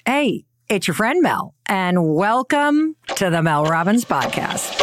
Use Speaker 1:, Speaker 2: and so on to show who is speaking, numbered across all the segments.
Speaker 1: Hey, it's your friend Mel, and welcome to the Mel Robbins Podcast.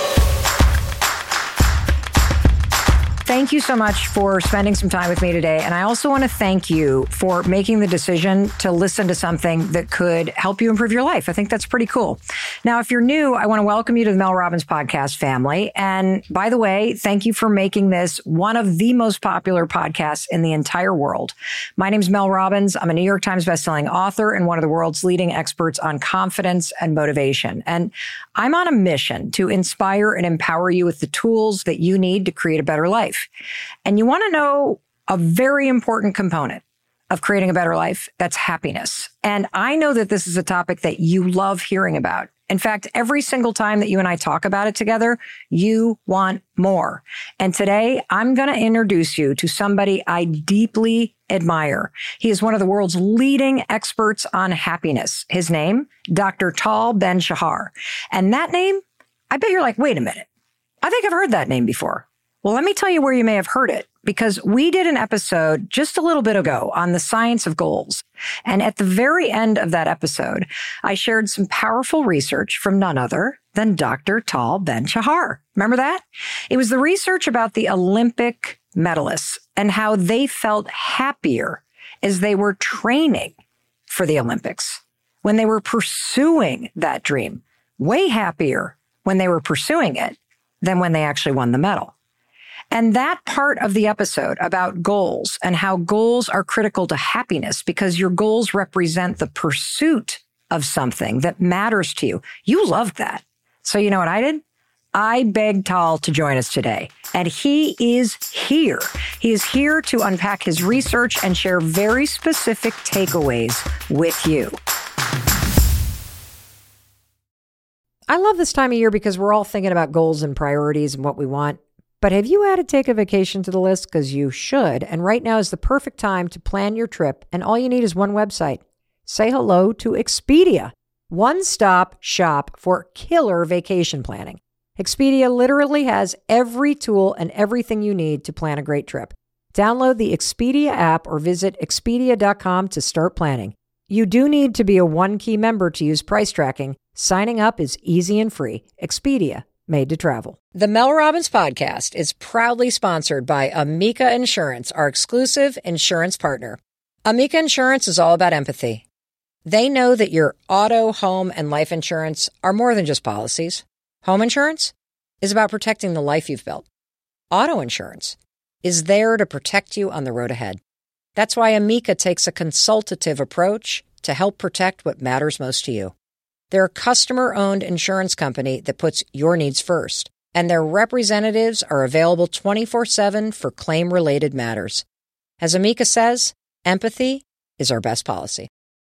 Speaker 1: Thank you so much for spending some time with me today. And I also want to thank you for making the decision to listen to something that could help you improve your life. I think that's pretty cool. Now, if you're new, I want to welcome you to the Mel Robbins Podcast family. And by the way, thank you for making this one of the most popular podcasts in the entire world. My name is Mel Robbins. I'm a New York Times bestselling author and one of the world's leading experts on confidence and motivation. And I'm on a mission to inspire and empower you with the tools that you need to create a better life. And you want to know a very important component of creating a better life, that's happiness. And I know that this is a topic that you love hearing about. In fact, every single time that you and I talk about it together, you want more. And today, I'm going to introduce you to somebody I deeply admire. He is one of the world's leading experts on happiness. His name, Dr. Tal Ben-Shahar. And that name, I bet you're like, wait a minute. I think I've heard that name before. Well, let me tell you where you may have heard it, because we did an episode just a little bit ago on the science of goals. And at the very end of that episode, I shared some powerful research from none other than Dr. Tal Ben-Shahar. Remember that? It was the research about the Olympic medalists and how they felt happier as they were training for the Olympics, when they were pursuing that dream, way happier when they were pursuing it than when they actually won the medal. And that part of the episode about goals and how goals are critical to happiness because your goals represent the pursuit of something that matters to you. You loved that. So you know what I did? I begged Tal to join us today, and he is here. He is here to unpack his research and share very specific takeaways with you. I love this time of year because we're all thinking about goals and priorities and what we want. But have you added take a vacation to the list? Because you should. And right now is the perfect time to plan your trip. And all you need is one website. Say hello to Expedia. One-stop shop for killer vacation planning. Expedia literally has every tool and everything you need to plan a great trip. Download the Expedia app or visit Expedia.com to start planning. You do need to be a One-Key member to use price tracking. Signing up is easy and free. Expedia. Made to travel. The Mel Robbins Podcast is proudly sponsored by Amica Insurance, our exclusive insurance partner. Amica Insurance is all about empathy. They know that your auto, home, and life insurance are more than just policies. Home insurance is about protecting the life you've built. Auto insurance is there to protect you on the road ahead. That's why Amica takes a consultative approach to help protect what matters most to you. They're a customer-owned insurance company that puts your needs first, and their representatives are available 24/7 for claim-related matters. As Amica says, empathy is our best policy.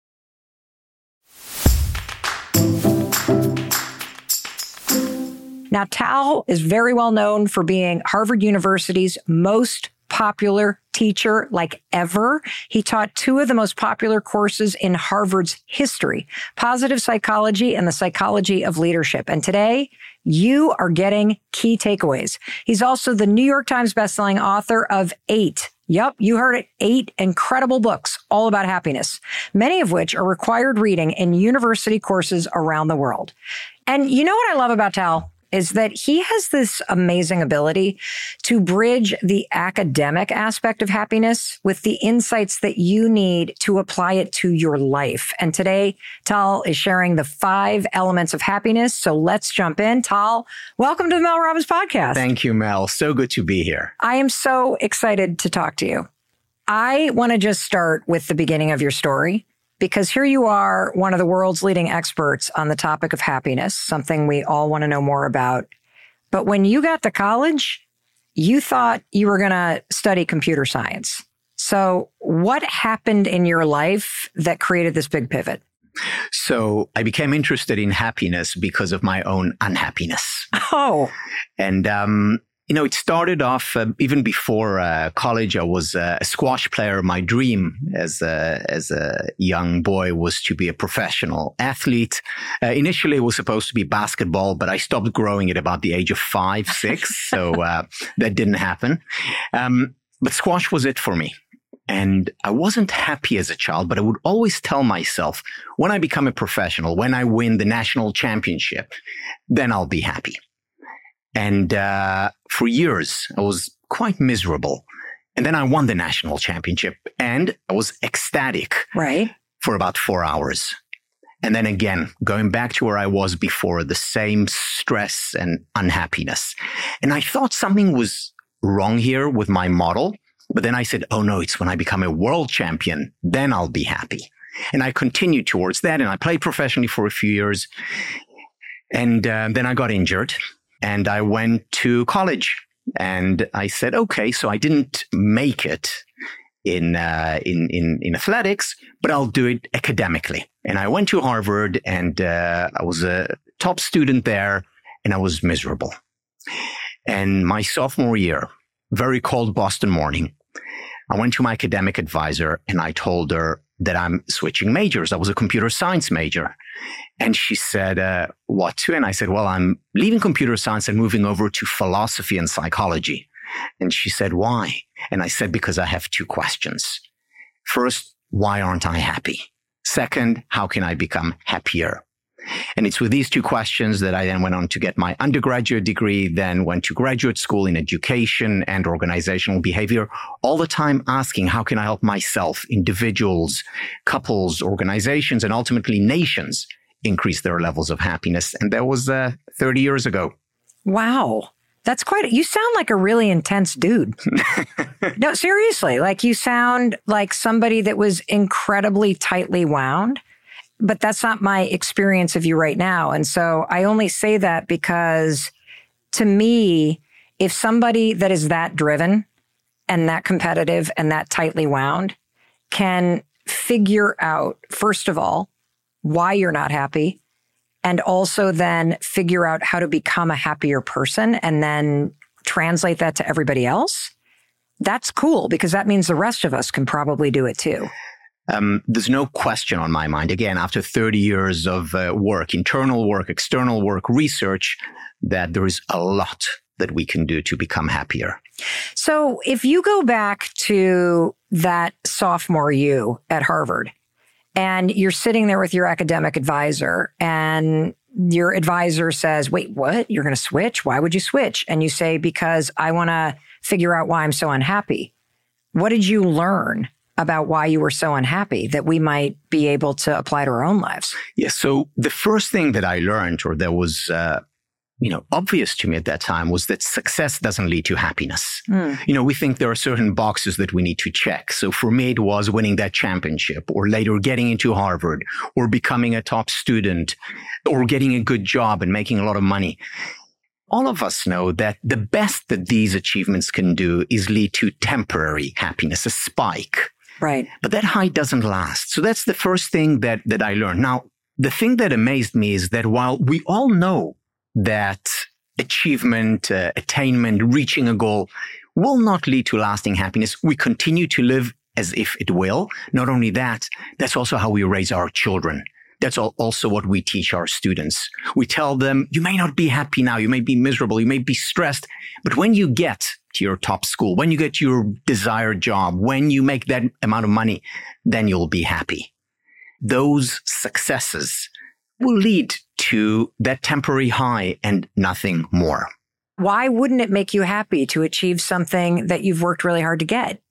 Speaker 1: Now, Tal is very well known for being Harvard University's most popular teacher like ever. He taught two of the most popular courses in Harvard's history, positive psychology and the psychology of leadership. And today, you are getting key takeaways. He's also the New York Times bestselling author of 8. Yep, you heard it. 8 incredible books all about happiness, many of which are required reading in university courses around the world. And you know what I love about Tal? Is that he has this amazing ability to bridge the academic aspect of happiness with the insights that you need to apply it to your life. And today, Tal is sharing the 5 elements of happiness. So let's jump in. Tal, welcome to the Mel Robbins Podcast.
Speaker 2: Thank you, Mel. So good to be here.
Speaker 1: I am so excited to talk to you. I want to just start with the beginning of your story. Because here you are, one of the world's leading experts on the topic of happiness, something we all want to know more about. But when you got to college, you thought you were going to study computer science. So what happened in your life that created this big pivot?
Speaker 2: So I became interested in happiness because of my own unhappiness.
Speaker 1: Oh.
Speaker 2: And, it started off even before college. I was a squash player. My dream as a young boy was to be a professional athlete. Initially, it was supposed to be basketball, but I stopped growing at about the age of 5, 6. So that didn't happen. But squash was it for me. And I wasn't happy as a child, but I would always tell myself, when I become a professional, when I win the national championship, then I'll be happy. And for years, I was quite miserable. And then I won the national championship and I was ecstatic for about 4 hours. And then again, going back to where I was before, the same stress and unhappiness. And I thought something was wrong here with my model. But then I said, oh no, it's when I become a world champion, then I'll be happy. And I continued towards that. And I played professionally for a few years. And then I got injured and I went to college. And I said, okay, so I didn't make it in athletics, but I'll do it academically. And I went to Harvard and I was a top student there and I was miserable. And my sophomore year, very cold Boston morning, I went to my academic advisor and I told her that I'm switching majors. I was a computer science major. And she said, what to? And I said, well, I'm leaving computer science and moving over to philosophy and psychology. And she said, why? And I said, because I have two questions. First, why aren't I happy? Second, how can I become happier? And it's with these two questions that I then went on to get my undergraduate degree, then went to graduate school in education and organizational behavior, all the time asking, how can I help myself, individuals, couples, organizations, and ultimately nations increase their levels of happiness? And that was 30 years ago.
Speaker 1: Wow. That's you sound like a really intense dude. No, seriously, like you sound like somebody that was incredibly tightly wound. But that's not my experience of you right now. And so I only say that because to me, if somebody that is that driven and that competitive and that tightly wound can figure out, first of all, why you're not happy, and also then figure out how to become a happier person and then translate that to everybody else, that's cool because that means the rest of us can probably do it too.
Speaker 2: There's no question on my mind, again, after 30 years of work, internal work, external work, research, that there is a lot that we can do to become happier.
Speaker 1: So if you go back to that sophomore you at Harvard and you're sitting there with your academic advisor and your advisor says, wait, what? You're going to switch? Why would you switch? And you say, because I want to figure out why I'm so unhappy. What did you learn about why you were so unhappy that we might be able to apply to our own lives?
Speaker 2: Yes. So the first thing that I learned, or that was, obvious to me at that time, was that success doesn't lead to happiness. We think there are certain boxes that we need to check. So for me, it was winning that championship, or later getting into Harvard, or becoming a top student, or getting a good job and making a lot of money. All of us know that the best that these achievements can do is lead to temporary happiness, a spike.
Speaker 1: Right.
Speaker 2: But that high doesn't last. So that's the first thing that I learned. Now, the thing that amazed me is that while we all know that achievement, attainment, reaching a goal will not lead to lasting happiness, we continue to live as if it will. Not only that, that's also how we raise our children. That's also what we teach our students. We tell them, you may not be happy now, you may be miserable, you may be stressed, but when you get to your top school, when you get your desired job, when you make that amount of money, then you'll be happy. Those successes will lead to that temporary high and nothing more.
Speaker 1: Why wouldn't it make you happy to achieve something that you've worked really hard to get?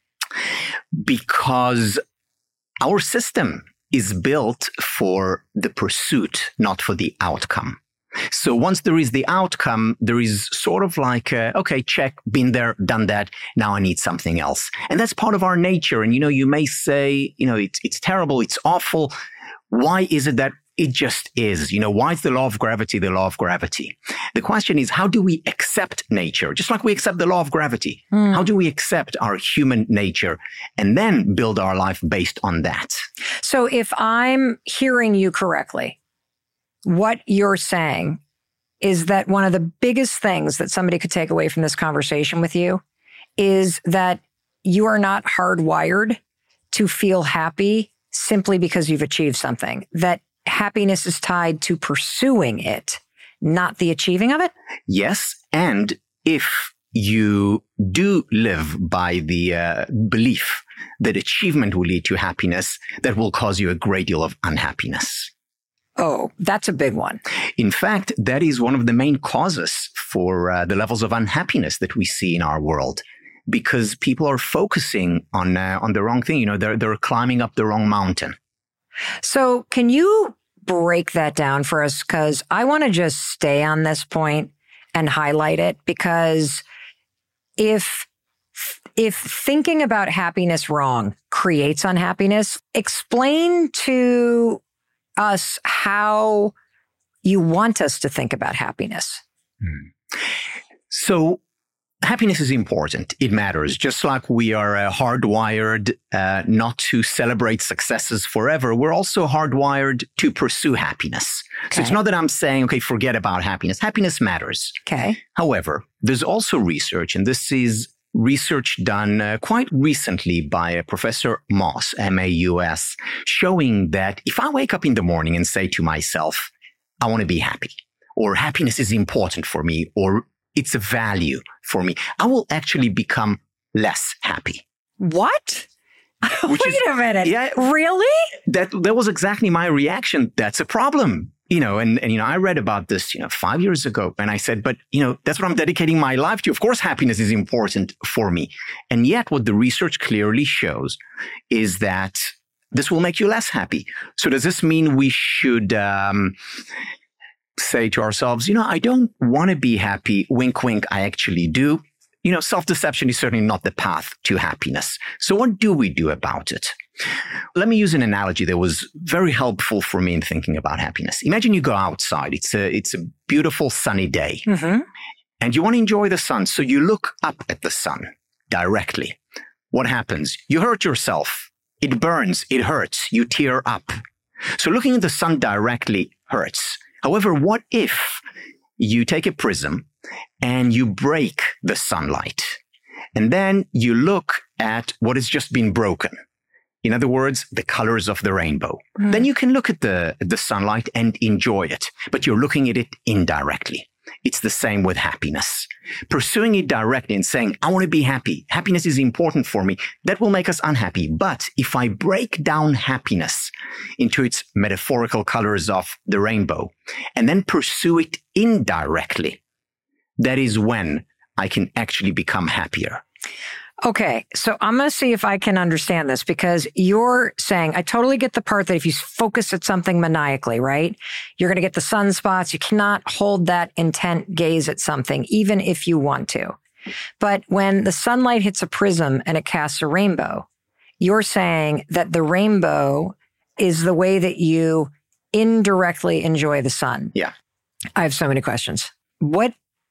Speaker 2: Because our system is built for the pursuit, not for the outcome. So once there is the outcome, there is sort of like, okay, check, been there, done that. Now I need something else. And that's part of our nature. And, you may say, it's terrible. It's awful. Why is it that it just is? Why is the law of gravity the law of gravity? The question is, how do we accept nature? Just like we accept the law of gravity. How do we accept our human nature and then build our life based on that?
Speaker 1: So if I'm hearing you correctly, what you're saying is that one of the biggest things that somebody could take away from this conversation with you is that you are not hardwired to feel happy simply because you've achieved something, that happiness is tied to pursuing it, not the achieving of it?
Speaker 2: Yes. And if you do live by the belief that achievement will lead to happiness, that will cause you a great deal of unhappiness.
Speaker 1: Oh, that's a big one.
Speaker 2: In fact, that is one of the main causes for the levels of unhappiness that we see in our world, because people are focusing on the wrong thing. You know, they're climbing up the wrong mountain.
Speaker 1: So can you break that down for us? Because I want to just stay on this point and highlight it, because if thinking about happiness wrong creates unhappiness, explain to us how you want us to think about happiness.
Speaker 2: So happiness is important. It matters. Just like we are hardwired not to celebrate successes forever, we're also hardwired to pursue happiness. Okay. So it's not that I'm saying, okay, forget about happiness. Happiness matters.
Speaker 1: Okay.
Speaker 2: However, there's also research, and this is research done quite recently by Professor Maus, M-A-U-S, showing that if I wake up in the morning and say to myself, I want to be happy, or happiness is important for me, or it's a value for me, I will actually become less happy.
Speaker 1: What? Wait a minute.
Speaker 2: Yeah,
Speaker 1: really?
Speaker 2: That was exactly my reaction. That's a problem. You know, and I read about this, 5 years ago, and I said, but, that's what I'm dedicating my life to. Of course, happiness is important for me. And yet what the research clearly shows is that this will make you less happy. So does this mean we should say to ourselves, I don't want to be happy. Wink, wink, I actually do. Self-deception is certainly not the path to happiness. So what do we do about it? Let me use an analogy that was very helpful for me in thinking about happiness. Imagine you go outside. It's a beautiful sunny day, and you want to enjoy the sun. So you look up at the sun directly. What happens? You hurt yourself. It burns. It hurts. You tear up. So looking at the sun directly hurts. However, what if you take a prism and you break the sunlight, and then you look at what has just been broken? In other words, the colors of the rainbow. Then you can look at the sunlight and enjoy it, but you're looking at it indirectly. It's the same with happiness. Pursuing it directly and saying, I want to be happy. Happiness is important for me. That will make us unhappy. But if I break down happiness into its metaphorical colors of the rainbow and then pursue it indirectly, that is when I can actually become happier.
Speaker 1: Okay, so I'm going to see if I can understand this, because you're saying, I totally get the part that if you focus at something maniacally, right, you're going to get the sunspots. You cannot hold that intent gaze at something, even if you want to. But when the sunlight hits a prism and it casts a rainbow, you're saying that the rainbow is the way that you indirectly enjoy the sun.
Speaker 2: Yeah.
Speaker 1: I have so many questions. What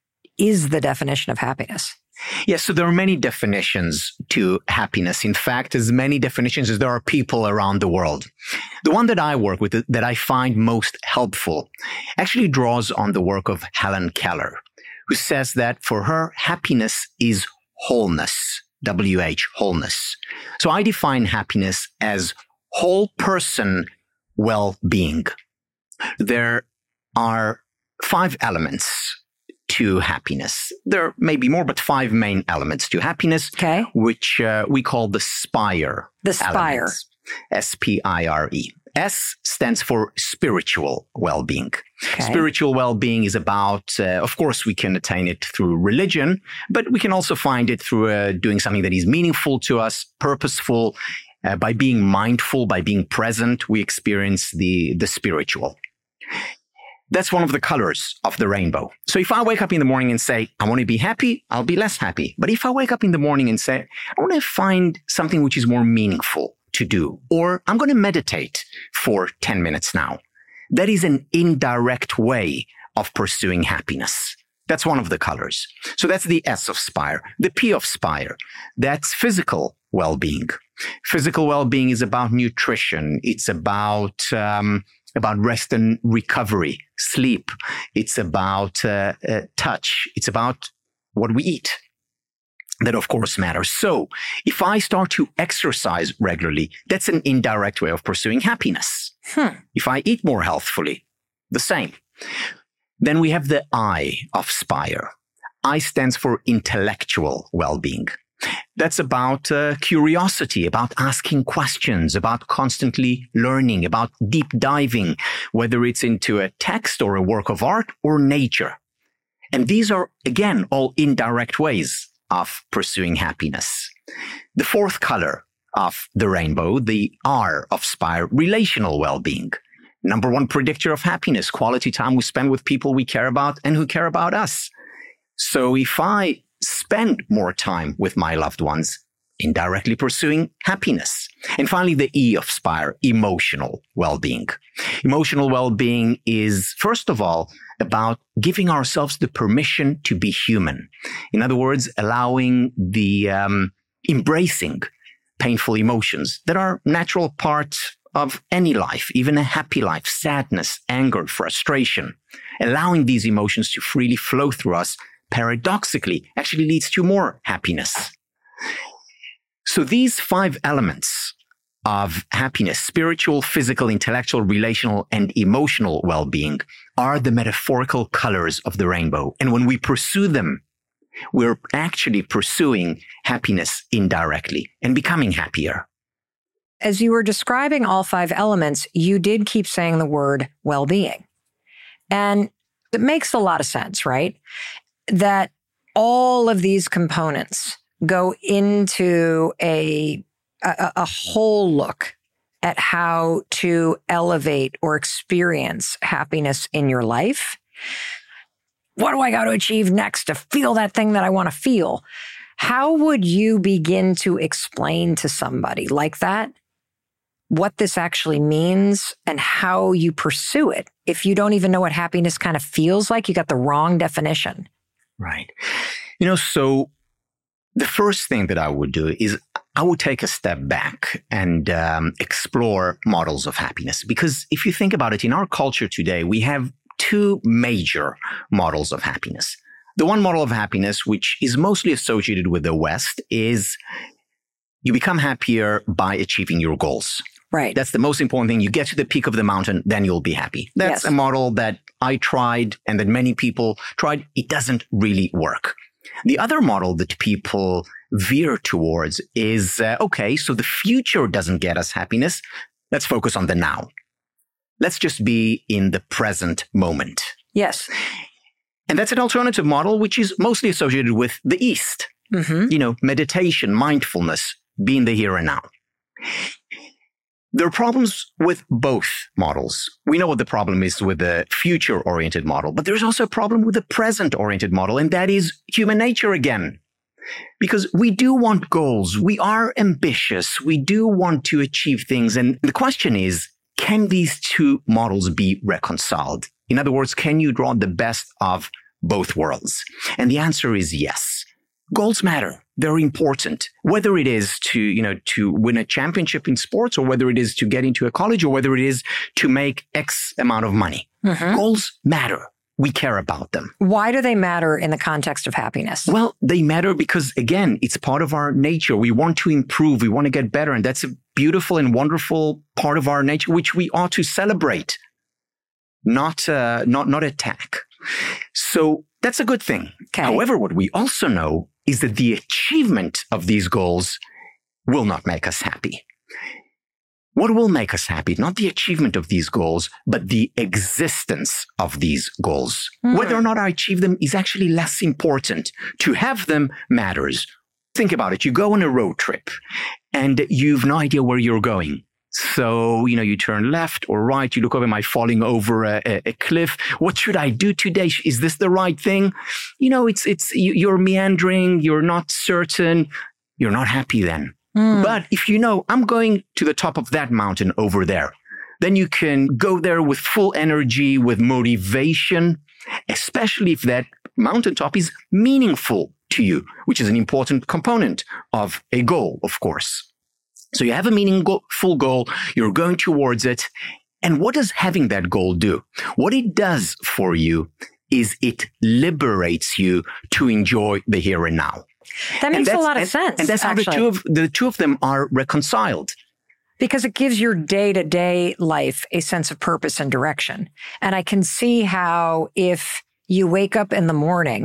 Speaker 1: is the definition of happiness?
Speaker 2: Yes, so there are many definitions to happiness. In fact, as many definitions as there are people around the world. The one that I work with, that I find most helpful, actually draws on the work of Helen Keller, who says that for her, happiness is wholeness, W-H, wholeness. So I define happiness as whole person well-being. There are 5 elements to happiness. There may be more, but 5 main elements to happiness, which we call the SPIRE.
Speaker 1: The SPIRE.
Speaker 2: S-P-I-R-E. S stands for spiritual well-being. Spiritual well-being is about, of course, we can attain it through religion, but we can also find it through doing something that is meaningful to us, purposeful. By being mindful, by being present, we experience the spiritual. That's one of the colors of the rainbow. So if I wake up in the morning and say, I want to be happy, I'll be less happy. But if I wake up in the morning and say, I want to find something which is more meaningful to do, or I'm going to meditate for 10 minutes now, that is an indirect way of pursuing happiness. That's one of the colors. So that's the S of SPIRE. The P of SPIRE, that's physical well-being. Physical well-being is about nutrition. It's about rest and recovery, sleep. It's about touch. It's about what we eat. That, of course, matters. So if I start to exercise regularly, that's an indirect way of pursuing happiness. If I eat more healthfully, the same. Then we have the I of SPIRE. I stands for intellectual well-being. That's about curiosity, about asking questions, about constantly learning, about deep diving, whether it's into a text or a work of art or nature. And these are, again, all indirect ways of pursuing happiness. The fourth color of the rainbow, the R of Spire, relational well-being. Number one predictor of happiness, quality time we spend with people we care about and who care about us. So if I spend more time with my loved ones, indirectly pursuing happiness. And finally, the E of Spire, emotional well-being. Emotional well-being is, first of all, about giving ourselves the permission to be human. In other words, allowing the embracing painful emotions that are natural parts of any life, even a happy life, sadness, anger, frustration. Allowing these emotions to freely flow through us paradoxically actually leads to more happiness. So these 5 elements of happiness, spiritual, physical, intellectual, relational, and emotional well-being, are the metaphorical colors of the rainbow. And when we pursue them, we're actually pursuing happiness indirectly and becoming happier.
Speaker 1: As you were describing all 5 elements, you did keep saying the word well-being. And it makes a lot of sense, right? That all of these components go into a whole look at how to elevate or experience happiness in your life. What do I got to achieve next to feel that thing that I want to feel? How would you begin to explain to somebody like that what this actually means and how you pursue it if you don't even know what happiness kind of feels like? You got the wrong definition.
Speaker 2: Right. So the first thing that I would do is I would take a step back and explore models of happiness. Because if you think about it, in our culture today, we have 2 major models of happiness. The one model of happiness, which is mostly associated with the West, is you become happier by achieving your goals.
Speaker 1: Right.
Speaker 2: That's the most important thing. You get to the peak of the mountain, then you'll be happy. That's a model that I tried and that many people tried. It doesn't really work. The other model that people veer towards is, okay, so the future doesn't get us happiness. Let's focus on the now. Let's just be in the present moment.
Speaker 1: Yes.
Speaker 2: And that's an alternative model, which is mostly associated with the East. Mm-hmm. Meditation, mindfulness, being the here and now. There are problems with both models. We know what the problem is with the future-oriented model, but there's also a problem with the present-oriented model, and that is human nature again. Because we do want goals. We are ambitious. We do want to achieve things. And the question is, can these 2 models be reconciled? In other words, can you draw the best of both worlds? And the answer is yes. Goals matter. They're important. Whether it is to win a championship in sports, or whether it is to get into a college, or whether it is to make X amount of money. Mm-hmm. Goals matter. We care about them.
Speaker 1: Why do they matter in the context of happiness?
Speaker 2: Well, they matter because, again, it's part of our nature. We want to improve. We want to get better. And that's a beautiful and wonderful part of our nature, which we ought to celebrate, not attack. So that's a good thing. Okay. However, what we also know is that the achievement of these goals will not make us happy. What will make us happy? Not the achievement of these goals, but the existence of these goals. Mm. Whether or not I achieve them is actually less important. To have them matters. Think about it. You go on a road trip and you've no idea where you're going. So, you turn left or right. You look over, am I falling over a cliff? What should I do today? Is this the right thing? You're meandering. You're not certain. You're not happy then. Mm. But if I'm going to the top of that mountain over there, then you can go there with full energy, with motivation, especially if that mountaintop is meaningful to you, which is an important component of a goal, of course. So you have a meaningful goal, you're going towards it. And what does having that goal do? What it does for you is it liberates you to enjoy the here and now.
Speaker 1: That makes a lot of sense.
Speaker 2: And that's how the two of them are reconciled.
Speaker 1: Because it gives your day-to-day life a sense of purpose and direction. And I can see how if you wake up in the morning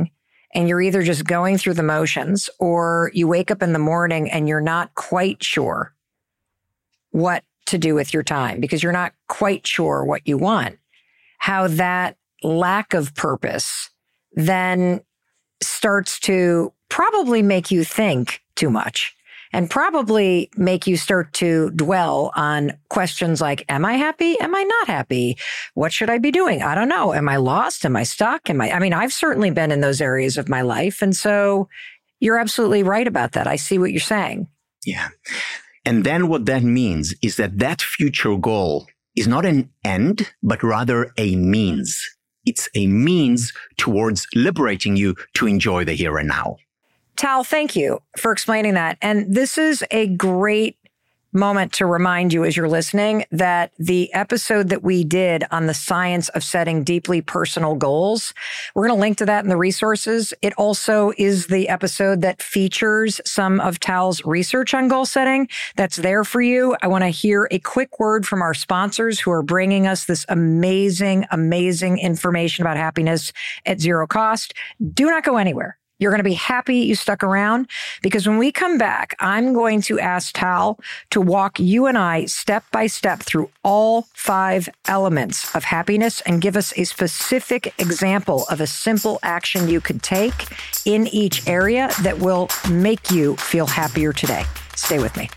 Speaker 1: and you're either just going through the motions or you wake up in the morning and you're not quite sure what to do with your time because you're not quite sure what you want, how that lack of purpose then starts to probably make you think too much and probably make you start to dwell on questions like, am I happy? Am I not happy? What should I be doing? I don't know. Am I lost? Am I stuck? I've certainly been in those areas of my life. And so you're absolutely right about that. I see what you're saying.
Speaker 2: Yeah. And then what that means is that future goal is not an end, but rather a means. It's a means towards liberating you to enjoy the here and now.
Speaker 1: Tal, thank you for explaining that. And this is a great moment to remind you as you're listening that the episode that we did on the science of setting deeply personal goals, we're going to link to that in the resources. It also is the episode that features some of Tal's research on goal setting. That's there for you. I want to hear a quick word from our sponsors who are bringing us this amazing, amazing information about happiness at zero cost. Do not go anywhere. You're going to be happy you stuck around because when we come back, I'm going to ask Tal to walk you and I step by step through all 5 elements of happiness and give us a specific example of a simple action you could take in each area that will make you feel happier today. Stay with me.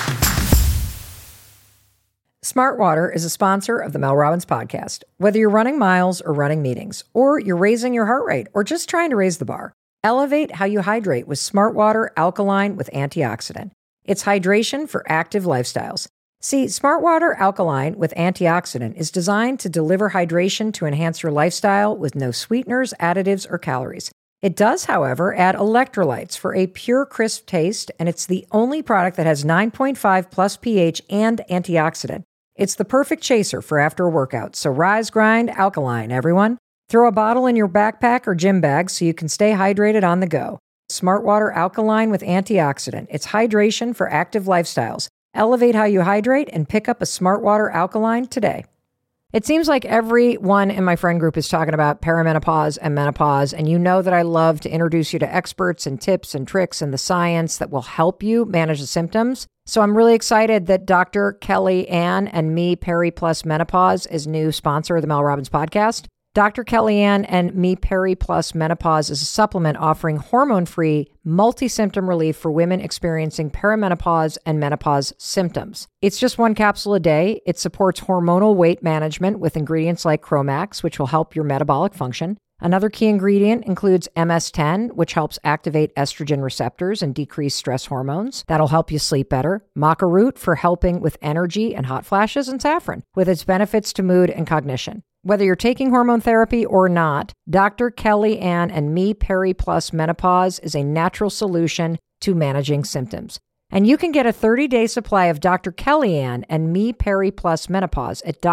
Speaker 1: Smart Water is a sponsor of the Mel Robbins podcast. Whether you're running miles or running meetings, or you're raising your heart rate or just trying to raise the bar, elevate how you hydrate with Smart Water Alkaline with Antioxidant. It's hydration for active lifestyles. See, Smart Water Alkaline with Antioxidant is designed to deliver hydration to enhance your lifestyle with no sweeteners, additives, or calories. It does, however, add electrolytes for a pure, crisp taste, and it's the only product that has 9.5 plus pH and antioxidant. It's the perfect chaser for after a workout, so rise, grind, alkaline, everyone. Throw a bottle in your backpack or gym bag so you can stay hydrated on the go. Smart Water Alkaline with Antioxidant. It's hydration for active lifestyles. Elevate how you hydrate and pick up a Smart Water Alkaline today. It seems like everyone in my friend group is talking about perimenopause and menopause, and you know that I love to introduce you to experts and tips and tricks and the science that will help you manage the symptoms. So I'm really excited that Dr. Kelly Ann and Me Peri Plus Menopause is new sponsor of the Mel Robbins podcast. Dr. Kellyanne and Me Peri Plus Menopause is a supplement offering hormone-free, multi-symptom relief for women experiencing perimenopause and menopause symptoms. It's just 1 capsule a day. It supports hormonal weight management with ingredients like Chromax, which will help your metabolic function. Another key ingredient includes MS-10, which helps activate estrogen receptors and decrease stress hormones. That'll help you sleep better. Maca root for helping with energy and hot flashes, and saffron with its benefits to mood and cognition. Whether you're taking hormone therapy or not, Dr. Kelly Ann and Me Peri Plus Menopause is a natural solution to managing symptoms. And you can get a 30-day supply of Dr. Kelly Ann and Me Peri Plus Menopause at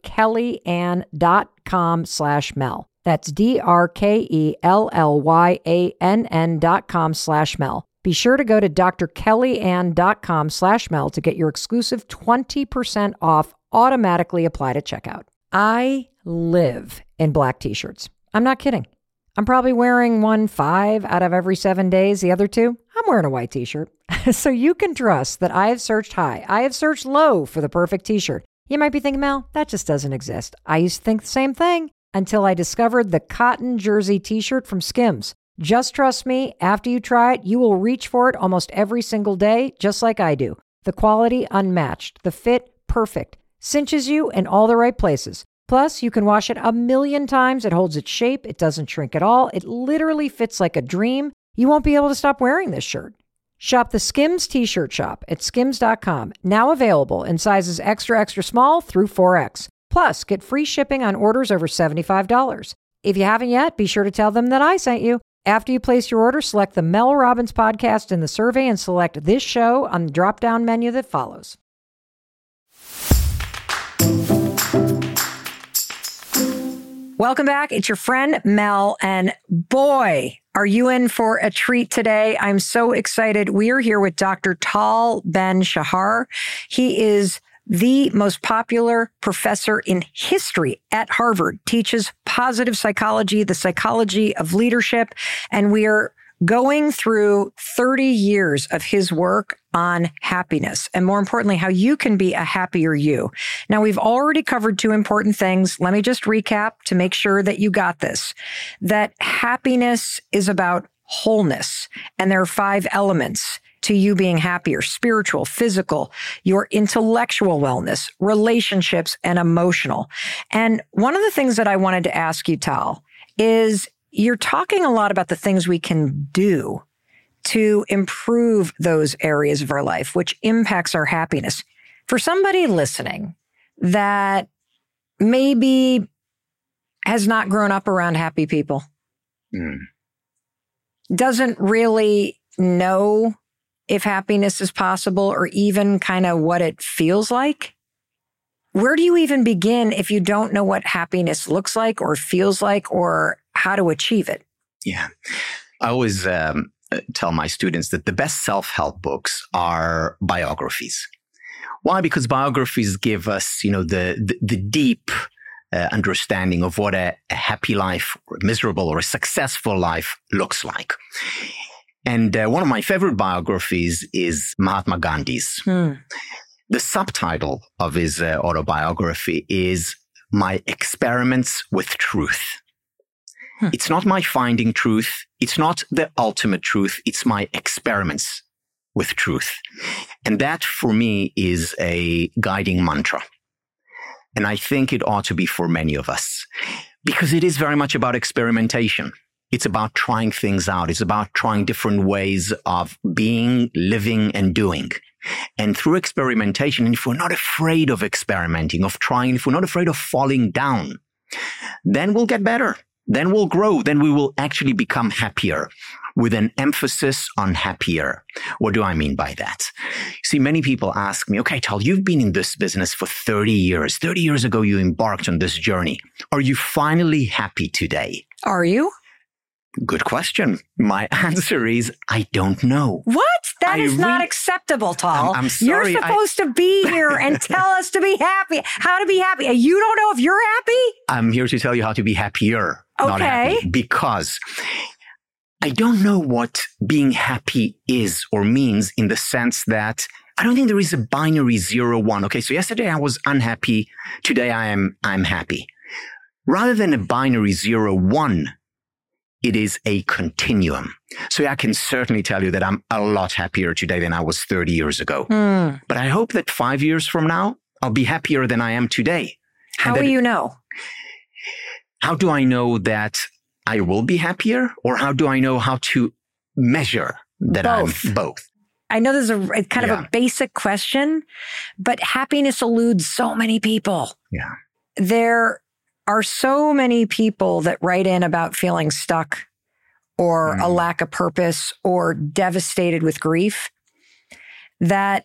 Speaker 1: drkellyann.com/Mel. That's drkellyann.com/Mel. Be sure to go to drkellyann.com/Mel to get your exclusive 20% off automatically applied at checkout. I live in black t-shirts. I'm not kidding. I'm probably wearing one 5 out of every 7 days. The other 2, I'm wearing a white t-shirt. So you can trust that I have searched high. I have searched low for the perfect t-shirt. You might be thinking, Mel, that just doesn't exist. I used to think the same thing until I discovered the cotton jersey t-shirt from Skims. Just trust me, after you try it, you will reach for it almost every single day, just like I do. The quality unmatched, the fit perfect, cinches you in all the right places. Plus, you can wash it 1,000,000 times. It holds its shape. It doesn't shrink at all. It literally fits like a dream. You won't be able to stop wearing this shirt. Shop the Skims t-shirt shop at skims.com. Now available in sizes extra, extra small through 4X. Plus, get free shipping on orders over $75. If you haven't yet, be sure to tell them that I sent you. After you place your order, select the Mel Robbins podcast in the survey and select this show on the drop-down menu that follows. Welcome back. It's your friend Mel, and boy, are you in for a treat today. I'm so excited. We are here with Dr. Tal Ben-Shahar. He is the most popular professor in history at Harvard, teaches positive psychology, the psychology of leadership, and we are going through 30 years of his work on happiness, and more importantly, how you can be a happier you. Now, we've already covered two important things. Let me just recap to make sure that you got this, that happiness is about wholeness, and there are 5 elements to you being happier: spiritual, physical, your intellectual wellness, relationships, and emotional. And one of the things that I wanted to ask you, Tal, is you're talking a lot about the things we can do to improve those areas of our life, which impacts our happiness. For somebody listening that maybe has not grown up around happy people, doesn't really know if happiness is possible or even kind of what it feels like, where do you even begin if you don't know what happiness looks like or feels like or how to achieve it?
Speaker 2: Yeah. I always tell my students that the best self-help books are biographies. Why? Because biographies give us, the deep understanding of what a happy life, or a miserable or a successful life looks like. And one of my favorite biographies is Mahatma Gandhi's. The subtitle of his autobiography is My Experiments with Truth. It's not my finding truth. It's not the ultimate truth. It's my experiments with truth. And that for me is a guiding mantra. And I think it ought to be for many of us because it is very much about experimentation. It's about trying things out. It's about trying different ways of being, living, and doing. And through experimentation, and if we're not afraid of experimenting, of trying, if we're not afraid of falling down, then we'll get better. Then we'll grow. Then we will actually become happier, with an emphasis on happier. What do I mean by that? See, many people ask me, okay, Tal, you've been in this business for 30 years. 30 years ago, you embarked on this journey. Are you finally happy today?
Speaker 1: Are you?
Speaker 2: Good question. My answer is, I don't know.
Speaker 1: What? That is not acceptable, Tal.
Speaker 2: I'm sorry.
Speaker 1: You're supposed to be here and tell us to be happy, how to be happy. You don't know if you're happy?
Speaker 2: I'm here to tell you how to be happier, not happy. Because I don't know what being happy is or means, in the sense that I don't think there is a binary 0-1. Okay, so yesterday I was unhappy. Today I'm happy. Rather than a binary 0-1, it is a continuum. So I can certainly tell you that I'm a lot happier today than I was 30 years ago. But I hope that 5 years from now, I'll be happier than I am today.
Speaker 1: How will you know?
Speaker 2: How do I know that I will be happier? Or how do I know how to measure that I'm both?
Speaker 1: I know this is a kind of a basic question, but happiness eludes so many people.
Speaker 2: Yeah.
Speaker 1: There are so many people that write in about feeling stuck or a lack of purpose or devastated with grief, that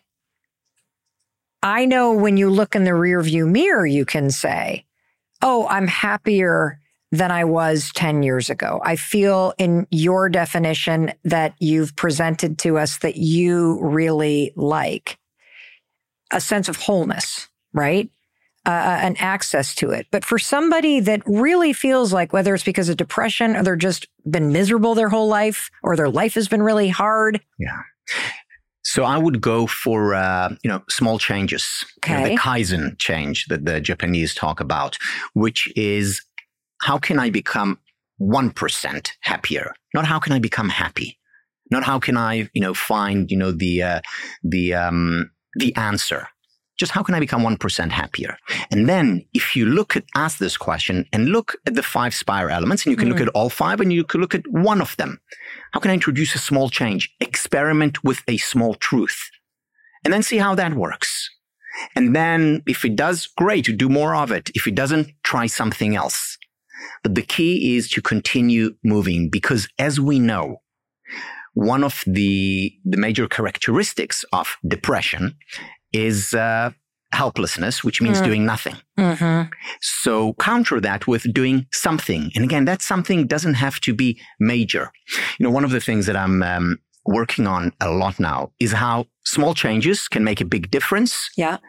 Speaker 1: I know when you look in the rearview mirror, you can say, oh, I'm happier than I was 10 years ago. I feel in your definition that you've presented to us that you really like a sense of wholeness, right? An access to it. But for somebody that really feels like, whether it's because of depression or they're just been miserable their whole life or their life has been really hard.
Speaker 2: Yeah. So I would go for, small changes.
Speaker 1: Okay.
Speaker 2: The Kaizen change that the Japanese talk about, which is how can I become 1% happier? Not how can I become happy? Not how can I, find, the answer. Just how can I become 1% happier? And then if you ask this question and look at the 5 Spire elements, and you can look at all 5 and you can look at one of them. How can I introduce a small change? Experiment with a small truth and then see how that works. And then if it does, great, do more of it. If it doesn't, try something else. But the key is to continue moving, because as we know, one of the major characteristics of depression is helplessness, which means doing nothing. So counter that with doing something. And again, that something doesn't have to be major. One of the things that I'm working on a lot now is how small changes can make a big difference.
Speaker 1: Yeah.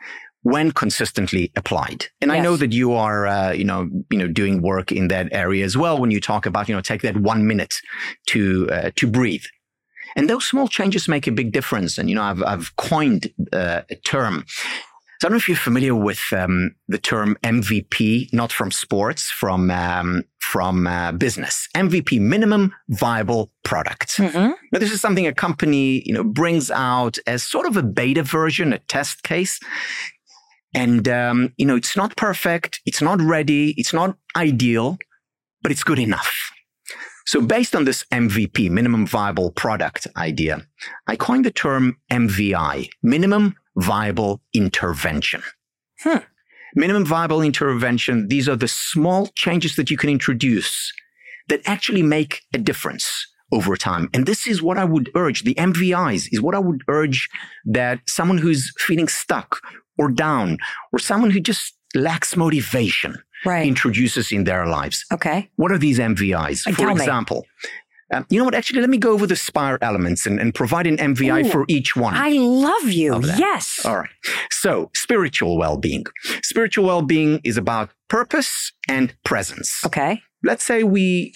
Speaker 2: when consistently applied. And I know that you are, doing work in that area as well. When you talk about, take that 1 minute to breathe. And those small changes make a big difference. And, I've coined a term. So I don't know if you're familiar with the term MVP, not from sports, from business. MVP, minimum viable product. Mm-hmm. Now, this is something a company, brings out as sort of a beta version, a test case. And, it's not perfect. It's not ready. It's not ideal, but it's good enough. So based on this MVP, minimum viable product idea, I coined the term MVI, minimum viable intervention. Minimum viable intervention. These are the small changes that you can introduce that actually make a difference over time. And this is what I would urge. The MVIs is what I would urge that someone who's feeling stuck or down or someone who just lacks motivation introduces in their lives.
Speaker 1: Okay.
Speaker 2: What are these MVIs? For example, you know what? Actually, let me go over the SPIRE elements and provide an MVI for each one.
Speaker 1: I love you. Yes.
Speaker 2: All right. So spiritual well-being. Spiritual well-being is about purpose and presence.
Speaker 1: Okay.
Speaker 2: Let's say we,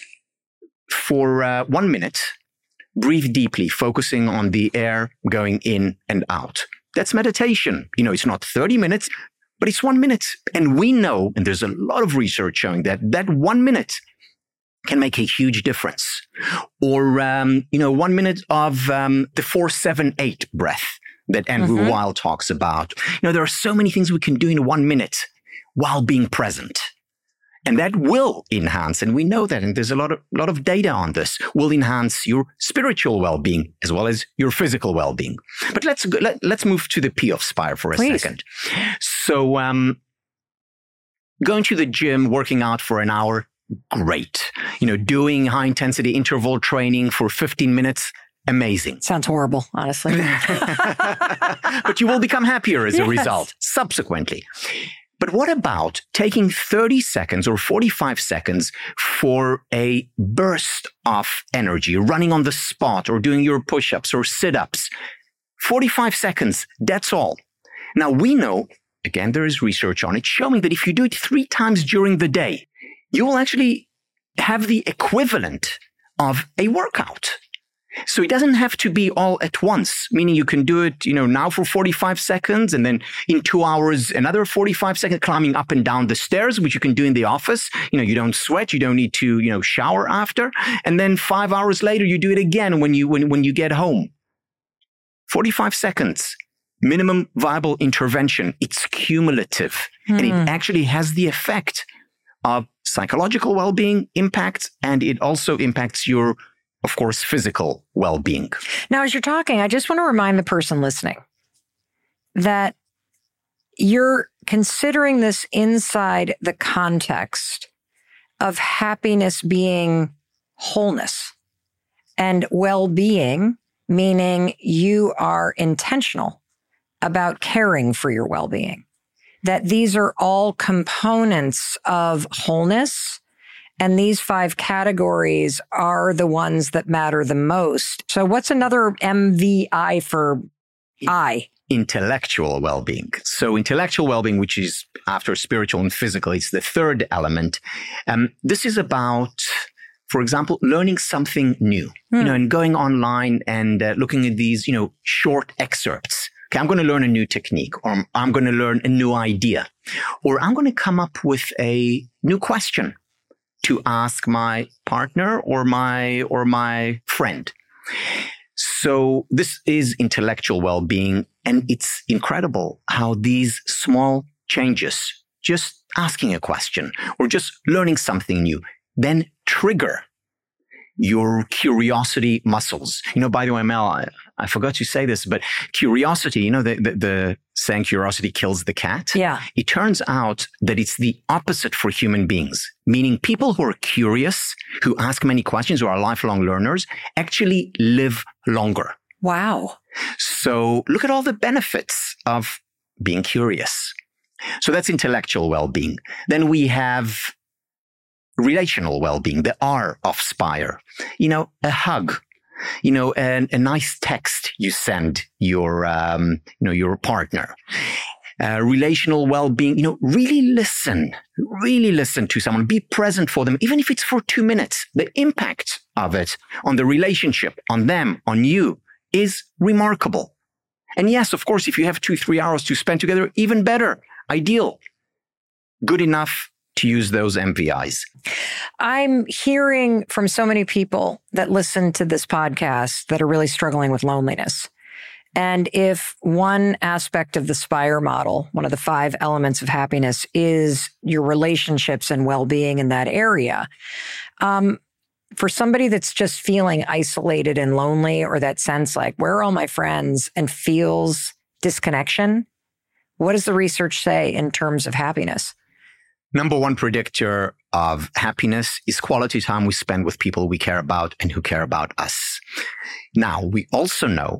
Speaker 2: for 1 minute, breathe deeply, focusing on the air going in and out. That's meditation. It's not 30 minutes, but it's 1 minute. And we know, and there's a lot of research showing that 1 minute can make a huge difference. Or, 1 minute of the 4-7-8 breath that Andrew Weil talks about. There are so many things we can do in 1 minute while being present. And that will enhance, and we know that, and there's a lot of data on this, will enhance your spiritual well-being as well as your physical well-being. But let's move to the P of SPIRE for a second. So, going to the gym, working out for an hour, great. Doing high intensity interval training for 15 minutes, amazing.
Speaker 1: Sounds horrible, honestly.
Speaker 2: But you will become happier as a result subsequently. But what about taking 30 seconds or 45 seconds for a burst of energy, running on the spot or doing your push-ups or sit-ups? 45 seconds, that's all. Now we know, again, there is research on it showing that if you do it 3 times during the day, you will actually have the equivalent of a workout. So it doesn't have to be all at once, meaning you can do it, now for 45 seconds and then in 2 hours, another 45 seconds climbing up and down the stairs, which you can do in the office. You don't sweat. You don't need to, shower after. And then 5 hours later, you do it again when you get home. 45 seconds, minimum viable intervention. It's cumulative and it actually has the effect of psychological well-being impact, and it also impacts your, of course, physical well-being.
Speaker 1: Now, as you're talking, I just want to remind the person listening that you're considering this inside the context of happiness being wholeness and well-being, meaning you are intentional about caring for your well-being, that these are all components of wholeness. And these 5 categories are the ones that matter the most. So what's another MVI for I?
Speaker 2: Intellectual well-being. So intellectual well-being, which is after spiritual and physical, it's the third element. This is about, for example, learning something new, and going online and looking at these, short excerpts. Okay, I'm going to learn a new technique, or I'm going to learn a new idea, or I'm going to come up with a new question to ask my partner or my friend. So this is intellectual well-being, and it's incredible how these small changes, just asking a question or just learning something new, then trigger your curiosity muscles. By the way, Mel, I forgot to say this, but curiosity, the saying curiosity kills the cat.
Speaker 1: Yeah.
Speaker 2: It turns out that it's the opposite for human beings, meaning people who are curious, who ask many questions, who are lifelong learners, actually live longer.
Speaker 1: Wow.
Speaker 2: So look at all the benefits of being curious. So that's intellectual well-being. Then we have relational well-being, the R of SPIRE. A hug, a nice text you send your partner. relational well-being. Really listen to someone, be present for them, even if it's for 2 minutes. The impact of it on the relationship, on them, on you is remarkable. And yes, of course, if you have 2-3 hours to spend together, even better, ideal, good enough to use those MVIs.
Speaker 1: I'm hearing from so many people that listen to this podcast that are really struggling with loneliness. And if one aspect of the SPIRE model, one of the 5 elements of happiness, is your relationships and well-being in that area, for somebody that's just feeling isolated and lonely, or that sense like, where are all my friends, and feels disconnection, what does the research say in terms of happiness?
Speaker 2: Number one predictor of happiness is quality time we spend with people we care about and who care about us. Now, we also know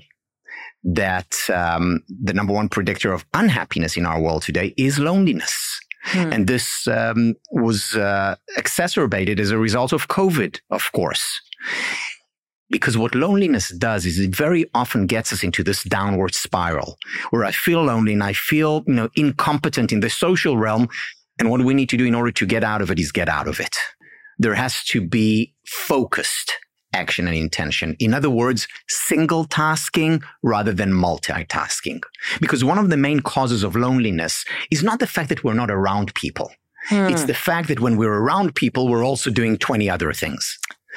Speaker 2: that the number one predictor of unhappiness in our world today is loneliness. And this was exacerbated as a result of COVID, of course. Because what loneliness does is it very often gets us into this downward spiral where I feel lonely and I feel, incompetent in the social realm. And what we need to do in order to get out of it is get out of it. There has to be focused action and intention. In other words, single tasking rather than multitasking. Because one of the main causes of loneliness is not the fact that we're not around people. It's the fact that when we're around people, we're also doing 20 other things.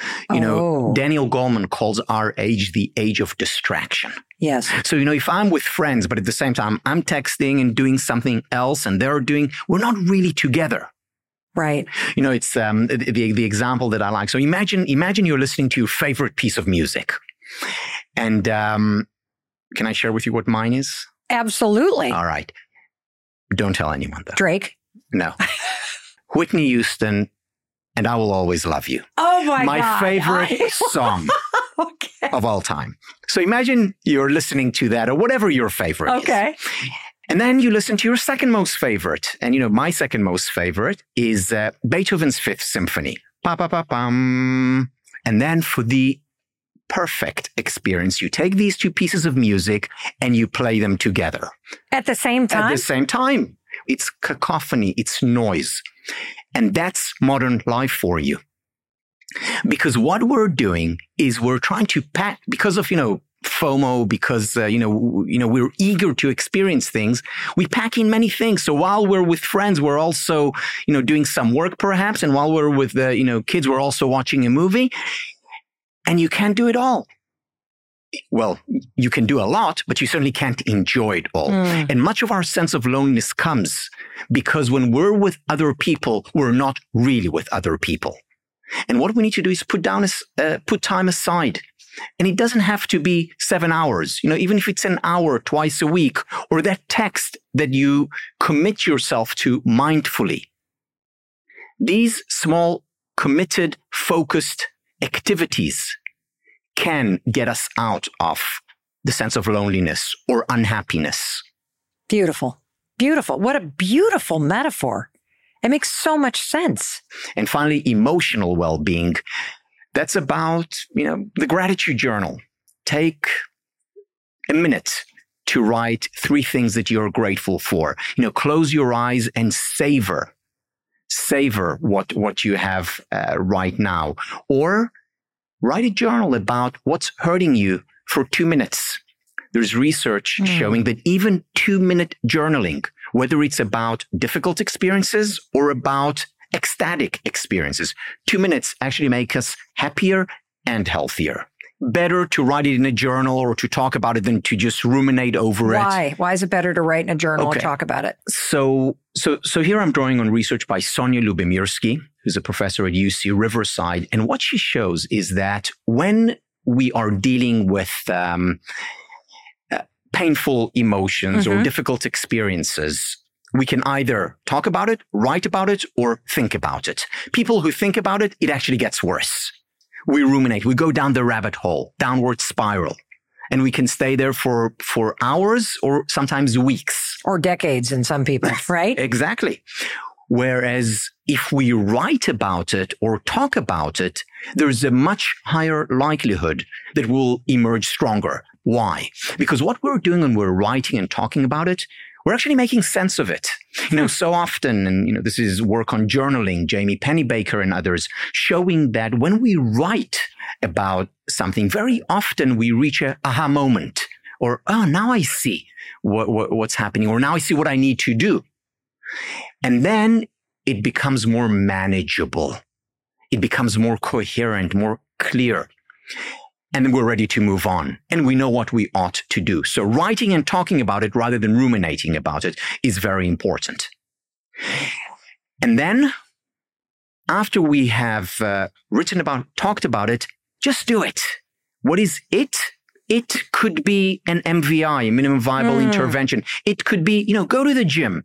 Speaker 2: Daniel Goleman calls our age the age of distraction.
Speaker 1: Yes.
Speaker 2: So, if I'm with friends, but at the same time, I'm texting and doing something else and we're not really together.
Speaker 1: Right.
Speaker 2: It's the example that I like. So imagine you're listening to your favorite piece of music. And can I share with you what mine is?
Speaker 1: Absolutely.
Speaker 2: All right. Don't tell anyone, though.
Speaker 1: Drake?
Speaker 2: No. Whitney Houston, And I Will Always Love You.
Speaker 1: Oh, my God.
Speaker 2: My favorite song of all time. So imagine you're listening to that or whatever your favorite is. And then you listen to your second most favorite. And, my second most favorite is Beethoven's Fifth Symphony. Pa-pa-pa-pam. And then for the perfect experience, you take these 2 pieces of music and you play them together.
Speaker 1: At the same time?
Speaker 2: At the same time. It's cacophony. It's noise. And that's modern life for you. Because what we're doing is we're trying to pack, because of, FOMO, because, we're eager to experience things, we pack in many things. So while we're with friends, we're also, doing some work perhaps. And while we're with, kids, we're also watching a movie. And you can't do it all. Well, you can do a lot, but you certainly can't enjoy it all. And much of our sense of loneliness comes because when we're with other people, we're not really with other people. And what we need to do is put time aside. And it doesn't have to be 7 hours, even if it's an hour twice a week, or that text that you commit yourself to mindfully. These small, committed, focused activities can get us out of the sense of loneliness or unhappiness.
Speaker 1: Beautiful. Beautiful. What a beautiful metaphor. It makes so much sense.
Speaker 2: And finally, emotional well-being. That's about, the gratitude journal. Take a minute to write 3 things that you're grateful for. Close your eyes and savor what you have right now. Or write a journal about what's hurting you for 2 minutes. There's research showing that even 2-minute journaling, whether it's about difficult experiences or about ecstatic experiences, 2 minutes actually make us happier and healthier. Better to write it in a journal or to talk about it than to just ruminate over it.
Speaker 1: Why? Why is it better to write in a journal or talk about it?
Speaker 2: So here I'm drawing on research by Sonia Lyubomirsky, who's a professor at UC Riverside. And what she shows is that when we are dealing with painful emotions or difficult experiences, we can either talk about it, write about it, or think about it. People who think about it, it actually gets worse. We ruminate. We go down the rabbit hole, downward spiral. And we can stay there for hours or sometimes weeks.
Speaker 1: Or decades in some people, right?
Speaker 2: Exactly. Whereas if we write about it or talk about it, there's a much higher likelihood that we'll emerge stronger. Why? Because what we're doing when we're writing and talking about it, we're actually making sense of it. So often, and, this is work on journaling, Jamie Pennybaker and others, showing that when we write about something, very often we reach a aha moment, or, oh, now I see what's happening, or now I see what I need to do. And then it becomes more manageable. It becomes more coherent, more clear. And then we're ready to move on. And we know what we ought to do. So writing and talking about it rather than ruminating about it is very important. And then after we have talked about it, just do it. What is it? It could be an MVI, minimum viable intervention. It could be, go to the gym.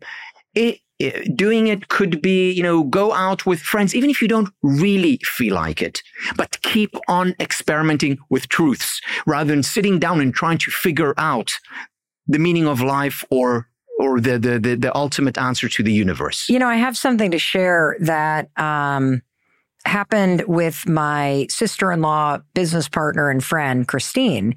Speaker 2: Doing it could be, go out with friends, even if you don't really feel like it. But keep on experimenting with truths rather than sitting down and trying to figure out the meaning of life or the ultimate answer to the universe.
Speaker 1: I have something to share that happened with my sister-in-law, business partner, and friend, Christine.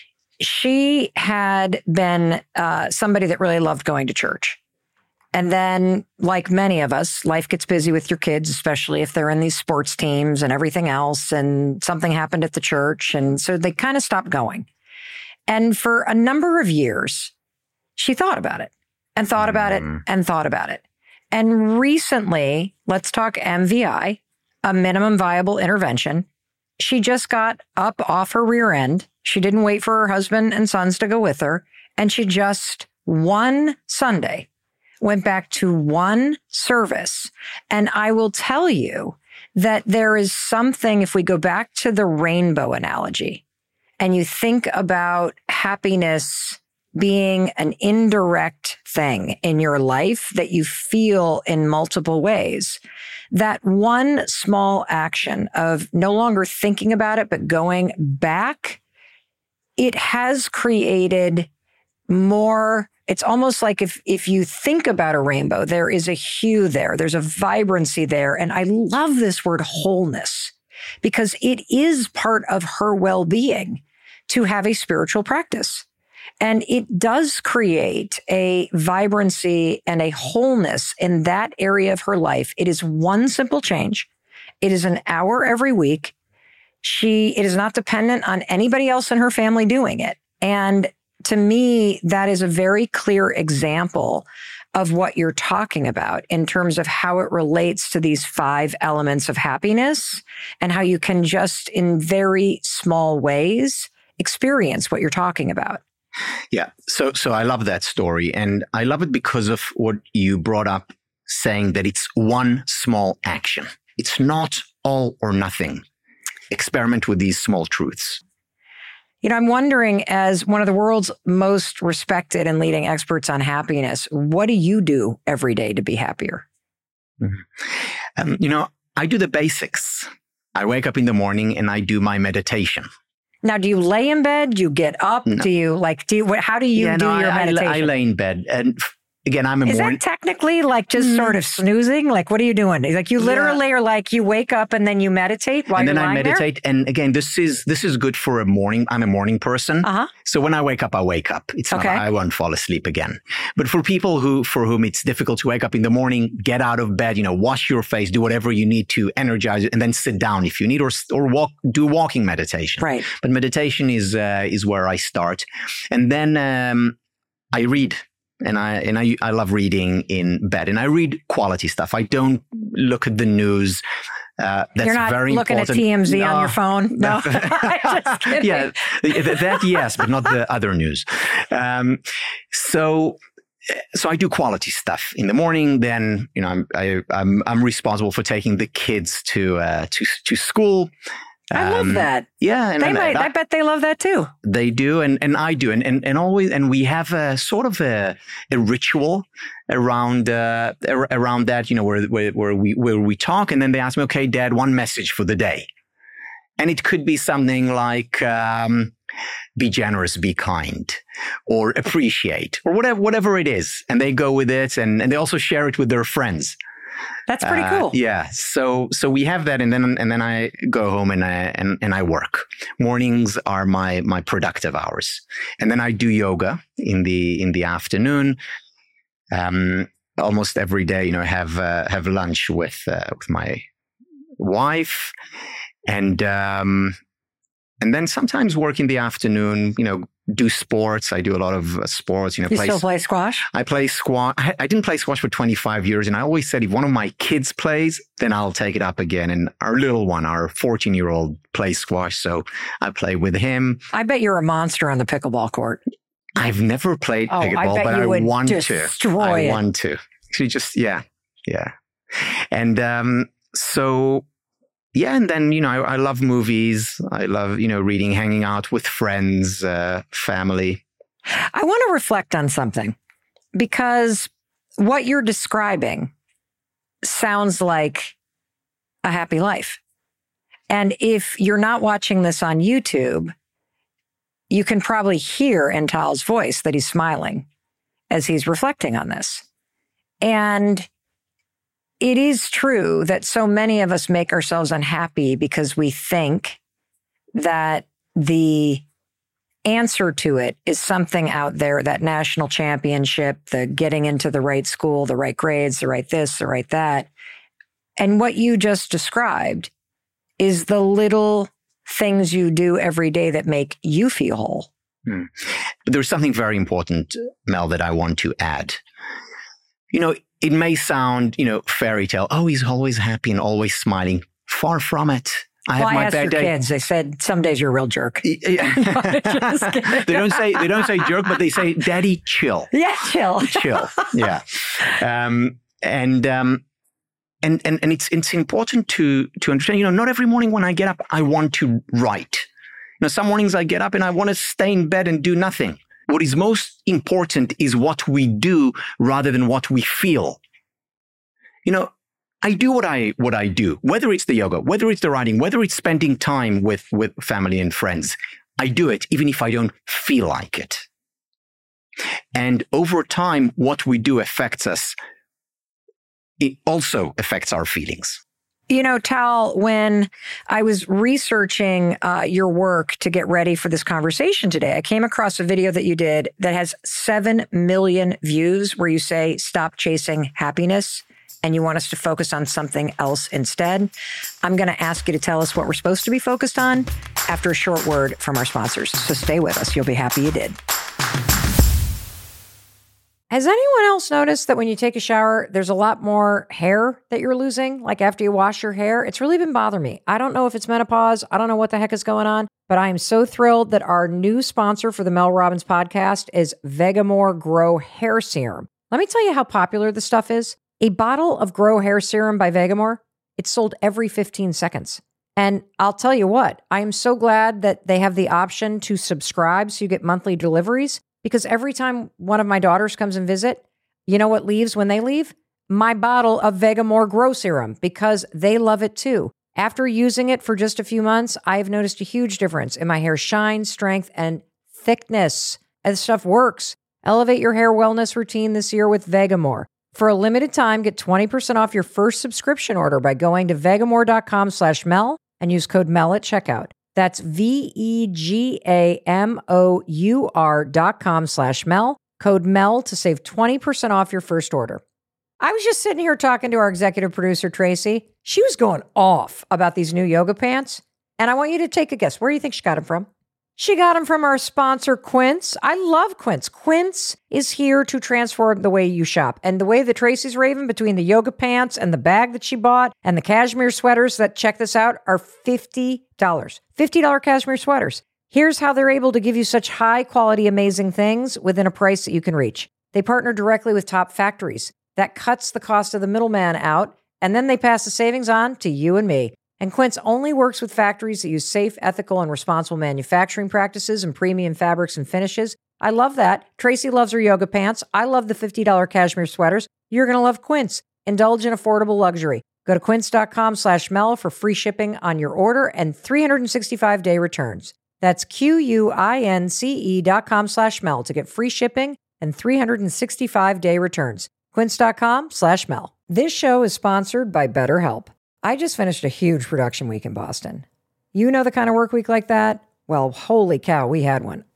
Speaker 1: She had been somebody that really loved going to church. And then, like many of us, life gets busy with your kids, especially if they're in these sports teams and everything else, and something happened at the church. And so they kind of stopped going. And for a number of years, she thought about it and thought about it and thought about it. And recently, let's talk MVI, a minimum viable intervention. She just got up off her rear end. She didn't wait for her husband and sons to go with her. And she just one Sunday went back to one service. And I will tell you that there is something, if we go back to the rainbow analogy, and you think about happiness being an indirect thing in your life that you feel in multiple ways, that one small action of no longer thinking about it, but going back, it has created more. It's almost like if you think about a rainbow, there is a hue there. There's a vibrancy there. And I love this word wholeness because it is part of her well-being to have a spiritual practice. And it does create a vibrancy and a wholeness in that area of her life. It is one simple change. It is an hour every week. It is not dependent on anybody else in her family doing it. And to me, that is a very clear example of what you're talking about in terms of how it relates to these 5 elements of happiness and how you can just in very small ways experience what you're talking about.
Speaker 2: Yeah. So I love that story. And I love it because of what you brought up, saying that it's one small action. It's not all or nothing. Experiment with these small truths.
Speaker 1: I'm wondering, as one of the world's most respected and leading experts on happiness, what do you do every day to be happier?
Speaker 2: I do the basics. I wake up in the morning and I do my meditation.
Speaker 1: Now, do you lay in bed? Do you get up?
Speaker 2: No.
Speaker 1: How do you do your meditation?
Speaker 2: I lay in bed. And again, I'm a morning.
Speaker 1: Is that technically like just sort of snoozing? Like, what are you doing? Like you literally are like, you wake up and then you meditate while you're lying there? And then I meditate.
Speaker 2: And again, this is good for a morning. I'm a morning person.
Speaker 1: Uh-huh.
Speaker 2: So when I wake up, I wake up. It's not, I won't fall asleep again. But for people for whom it's difficult to wake up in the morning, get out of bed, wash your face, do whatever you need to energize it, and then sit down if you need, or do walking meditation.
Speaker 1: Right.
Speaker 2: But meditation is where I start. And then I read. And I love reading in bed, and I read quality stuff. I don't look at the news. That's
Speaker 1: You're not
Speaker 2: very
Speaker 1: looking
Speaker 2: important.
Speaker 1: At TMZ on your phone. No, just kidding.
Speaker 2: Yeah, that yes, but not the other news. So I do quality stuff in the morning. Then I'm responsible for taking the kids to school.
Speaker 1: I love that.
Speaker 2: Yeah. And
Speaker 1: I bet they love that too.
Speaker 2: They do. And I do. And always, and we have a sort of a ritual around that, where we talk, and then they ask me, okay, Dad, one message for the day. And it could be something like, be generous, be kind, or appreciate, or whatever it is. And they go with it, and they also share it with their friends.
Speaker 1: That's pretty cool.
Speaker 2: Yeah. So we have that, and then I go home and I work. Mornings are my productive hours, and then I do yoga in the afternoon. Almost every day, have lunch with my wife, and then sometimes work in the afternoon. Do sports. I do a lot of sports.
Speaker 1: You still play squash?
Speaker 2: I play squash. I didn't play squash for 25 years, and I always said if one of my kids plays, then I'll take it up again. And our little one, our 14-year-old, plays squash, so I play with him.
Speaker 1: I bet you're a monster on the pickleball court.
Speaker 2: I've never played pickleball, but I want to. I want to. So yeah. And so. Yeah, and then, I love movies. I love, reading, hanging out with friends, family.
Speaker 1: I want to reflect on something, because what you're describing sounds like a happy life. And if you're not watching this on YouTube, you can probably hear in Tal's voice that he's smiling as he's reflecting on this. And it is true that so many of us make ourselves unhappy because we think that the answer to it is something out there, that national championship, the getting into the right school, the right grades, the right this, the right that. And what you just described is the little things you do every day that make you feel whole.
Speaker 2: But there's something very important, Mel, that I want to add. It may sound, fairy tale. Oh, he's always happy and always smiling. Far from it.
Speaker 1: I asked your kids. They said some days you're a real jerk.
Speaker 2: Yeah. They don't say jerk, but they say, "Daddy, chill."
Speaker 1: Yeah, chill.
Speaker 2: Chill. Yeah. And it's important to understand. Not every morning when I get up, I want to write. Some mornings I get up and I want to stay in bed and do nothing. What is most important is what we do rather than what we feel. I do what I do, whether it's the yoga, whether it's the writing, whether it's spending time with family and friends. I do it even if I don't feel like it. And over time, what we do affects us. It also affects our feelings.
Speaker 1: Tal, when I was researching your work to get ready for this conversation today, I came across a video that you did that has 7 million views where you say, stop chasing happiness, and you want us to focus on something else instead. I'm going to ask you to tell us what we're supposed to be focused on after a short word from our sponsors. So stay with us. You'll be happy you did. Has anyone else noticed that when you take a shower, there's a lot more hair that you're losing? Like after you wash your hair, it's really been bothering me. I don't know if it's menopause. I don't know what the heck is going on, but I am so thrilled that our new sponsor for the Mel Robbins podcast is Vegamour Grow Hair Serum. Let me tell you how popular this stuff is. A bottle of Grow Hair Serum by Vegamour, it's sold every 15 seconds. And I'll tell you what, I am so glad that they have the option to subscribe so you get monthly deliveries. Because every time one of my daughters comes and visit, you know what leaves when they leave? My bottle of Vegamour Grow Serum, because they love it too. After using it for just a few months, I've noticed a huge difference in my hair shine, strength, and thickness. And this stuff works. Elevate your hair wellness routine this year with Vegamour. For a limited time, get 20% off your first subscription order by going to vegamour.com/Mel and use code MEL at checkout. That's VEGAMOUR.com/Mel, code MEL to save 20% off your first order. I was just sitting here talking to our executive producer, Tracy. She was going off about these new yoga pants. And I want you to take a guess. Where do you think she got them from? She got them from our sponsor, Quince. I love Quince. Quince is here to transform the way you shop. And the way that Tracy's raving between the yoga pants and the bag that she bought and the cashmere sweaters that, check this out, are $50. $50 cashmere sweaters. Here's how they're able to give you such high quality, amazing things within a price that you can reach. They partner directly with top factories. That cuts the cost of the middleman out, and then they pass the savings on to you and me. And Quince only works with factories that use safe, ethical, and responsible manufacturing practices and premium fabrics and finishes. I love that. Tracy loves her yoga pants. I love the $50 cashmere sweaters. You're going to love Quince. Indulge in affordable luxury. Go to quince.com/Mel for free shipping on your order and 365-day returns. That's QUINCE.com/Mel to get free shipping and 365-day returns. Quince.com/Mel. This show is sponsored by BetterHelp. I just finished a huge production week in Boston. You know the kind of work week like that? Well, holy cow, we had one.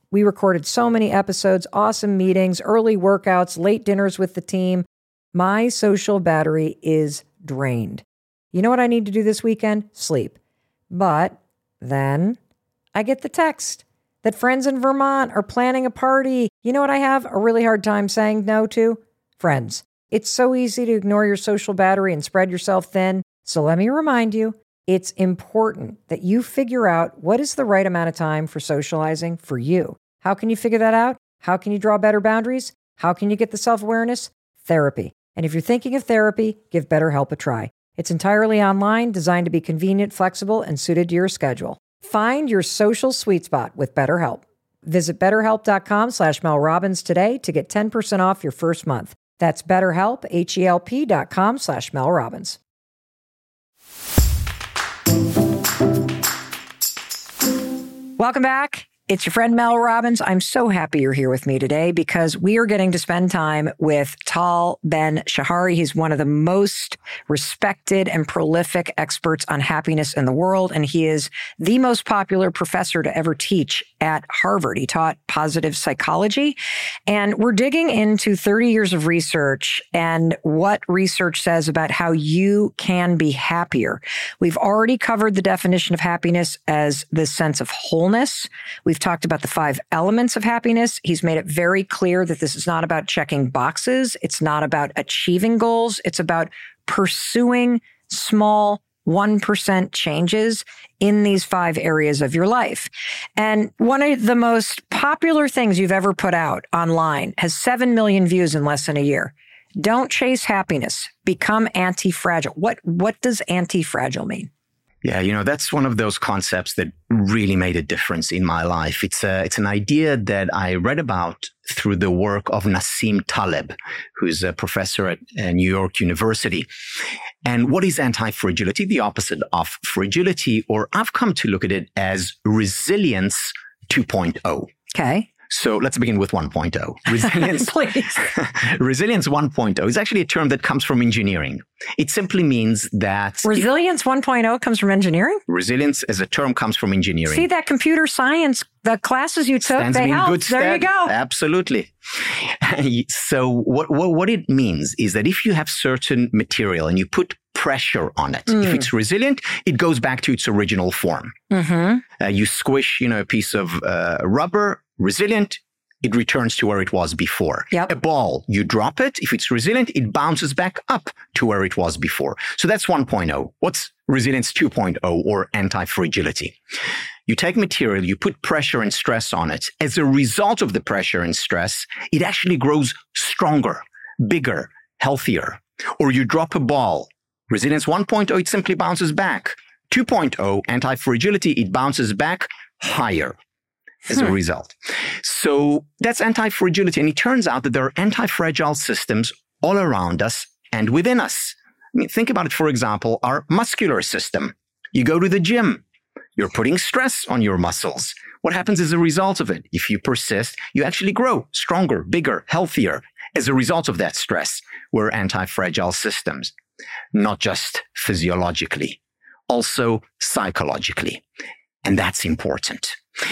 Speaker 1: We recorded so many episodes, awesome meetings, early workouts, late dinners with the team. My social battery is drained. You know what I need to do this weekend? Sleep. But then I get the text that friends in Vermont are planning a party. You know what I have a really hard time saying no to? Friends. It's so easy to ignore your social battery and spread yourself thin. So let me remind you, it's important that you figure out what is the right amount of time for socializing for you. How can you figure that out? How can you draw better boundaries? How can you get the self-awareness? Therapy. And if you're thinking of therapy, give BetterHelp a try. It's entirely online, designed to be convenient, flexible, and suited to your schedule. Find your social sweet spot with BetterHelp. Visit BetterHelp.com/Mel Robbins today to get 10% off your first month. That's BetterHelp, HELP.com/Mel Robbins. Welcome back. It's your friend Mel Robbins. I'm so happy you're here with me today because we are getting to spend time with Tal Ben-Shahar. He's one of the most respected and prolific experts on happiness in the world, and he is the most popular professor to ever teach at Harvard. He taught positive psychology, and we're digging into 30 years of research and what research says about how you can be happier. We've already covered the definition of happiness as the sense of wholeness. We've talked about the 5 elements of happiness. He's made it very clear that this is not about checking boxes. It's not about achieving goals. It's about pursuing small 1% changes in these 5 areas of your life. And one of the most popular things you've ever put out online has 7 million views in less than a year. Don't chase happiness. Become anti-fragile. What does anti-fragile mean?
Speaker 2: Yeah, that's one of those concepts that really made a difference in my life. It's an idea that I read about through the work of Nassim Taleb, who's a professor at New York University. And what is anti-fragility? The opposite of fragility, or I've come to look at it as resilience 2.0.
Speaker 1: Okay.
Speaker 2: So let's begin with 1.0. Resilience,
Speaker 1: please.
Speaker 2: Resilience 1.0 is actually a term that comes from engineering. It simply means that...
Speaker 1: Resilience 1.0 comes from engineering?
Speaker 2: Resilience as a term comes from engineering.
Speaker 1: See, that computer science, the classes you took, they helped. There you go.
Speaker 2: Absolutely. So what it means is that if you have certain material and you put pressure on it, if it's resilient, it goes back to its original form. Mm-hmm. You squish, a piece of rubber, resilient, it returns to where it was before.
Speaker 1: Yep.
Speaker 2: A ball, you drop it. If it's resilient, it bounces back up to where it was before. So that's 1.0. What's resilience 2.0 or anti-fragility? You take material, you put pressure and stress on it. As a result of the pressure and stress, it actually grows stronger, bigger, healthier. Or you drop a ball. Resilience 1.0, it simply bounces back. 2.0, anti-fragility, it bounces back higher as a result. So that's anti-fragility. And it turns out that there are anti-fragile systems all around us and within us. I mean, think about it, for example, our muscular system. You go to the gym, you're putting stress on your muscles. What happens as a result of it? If you persist, you actually grow stronger, bigger, healthier as a result of that stress. We're anti-fragile systems, not just physiologically, also psychologically. And that's important.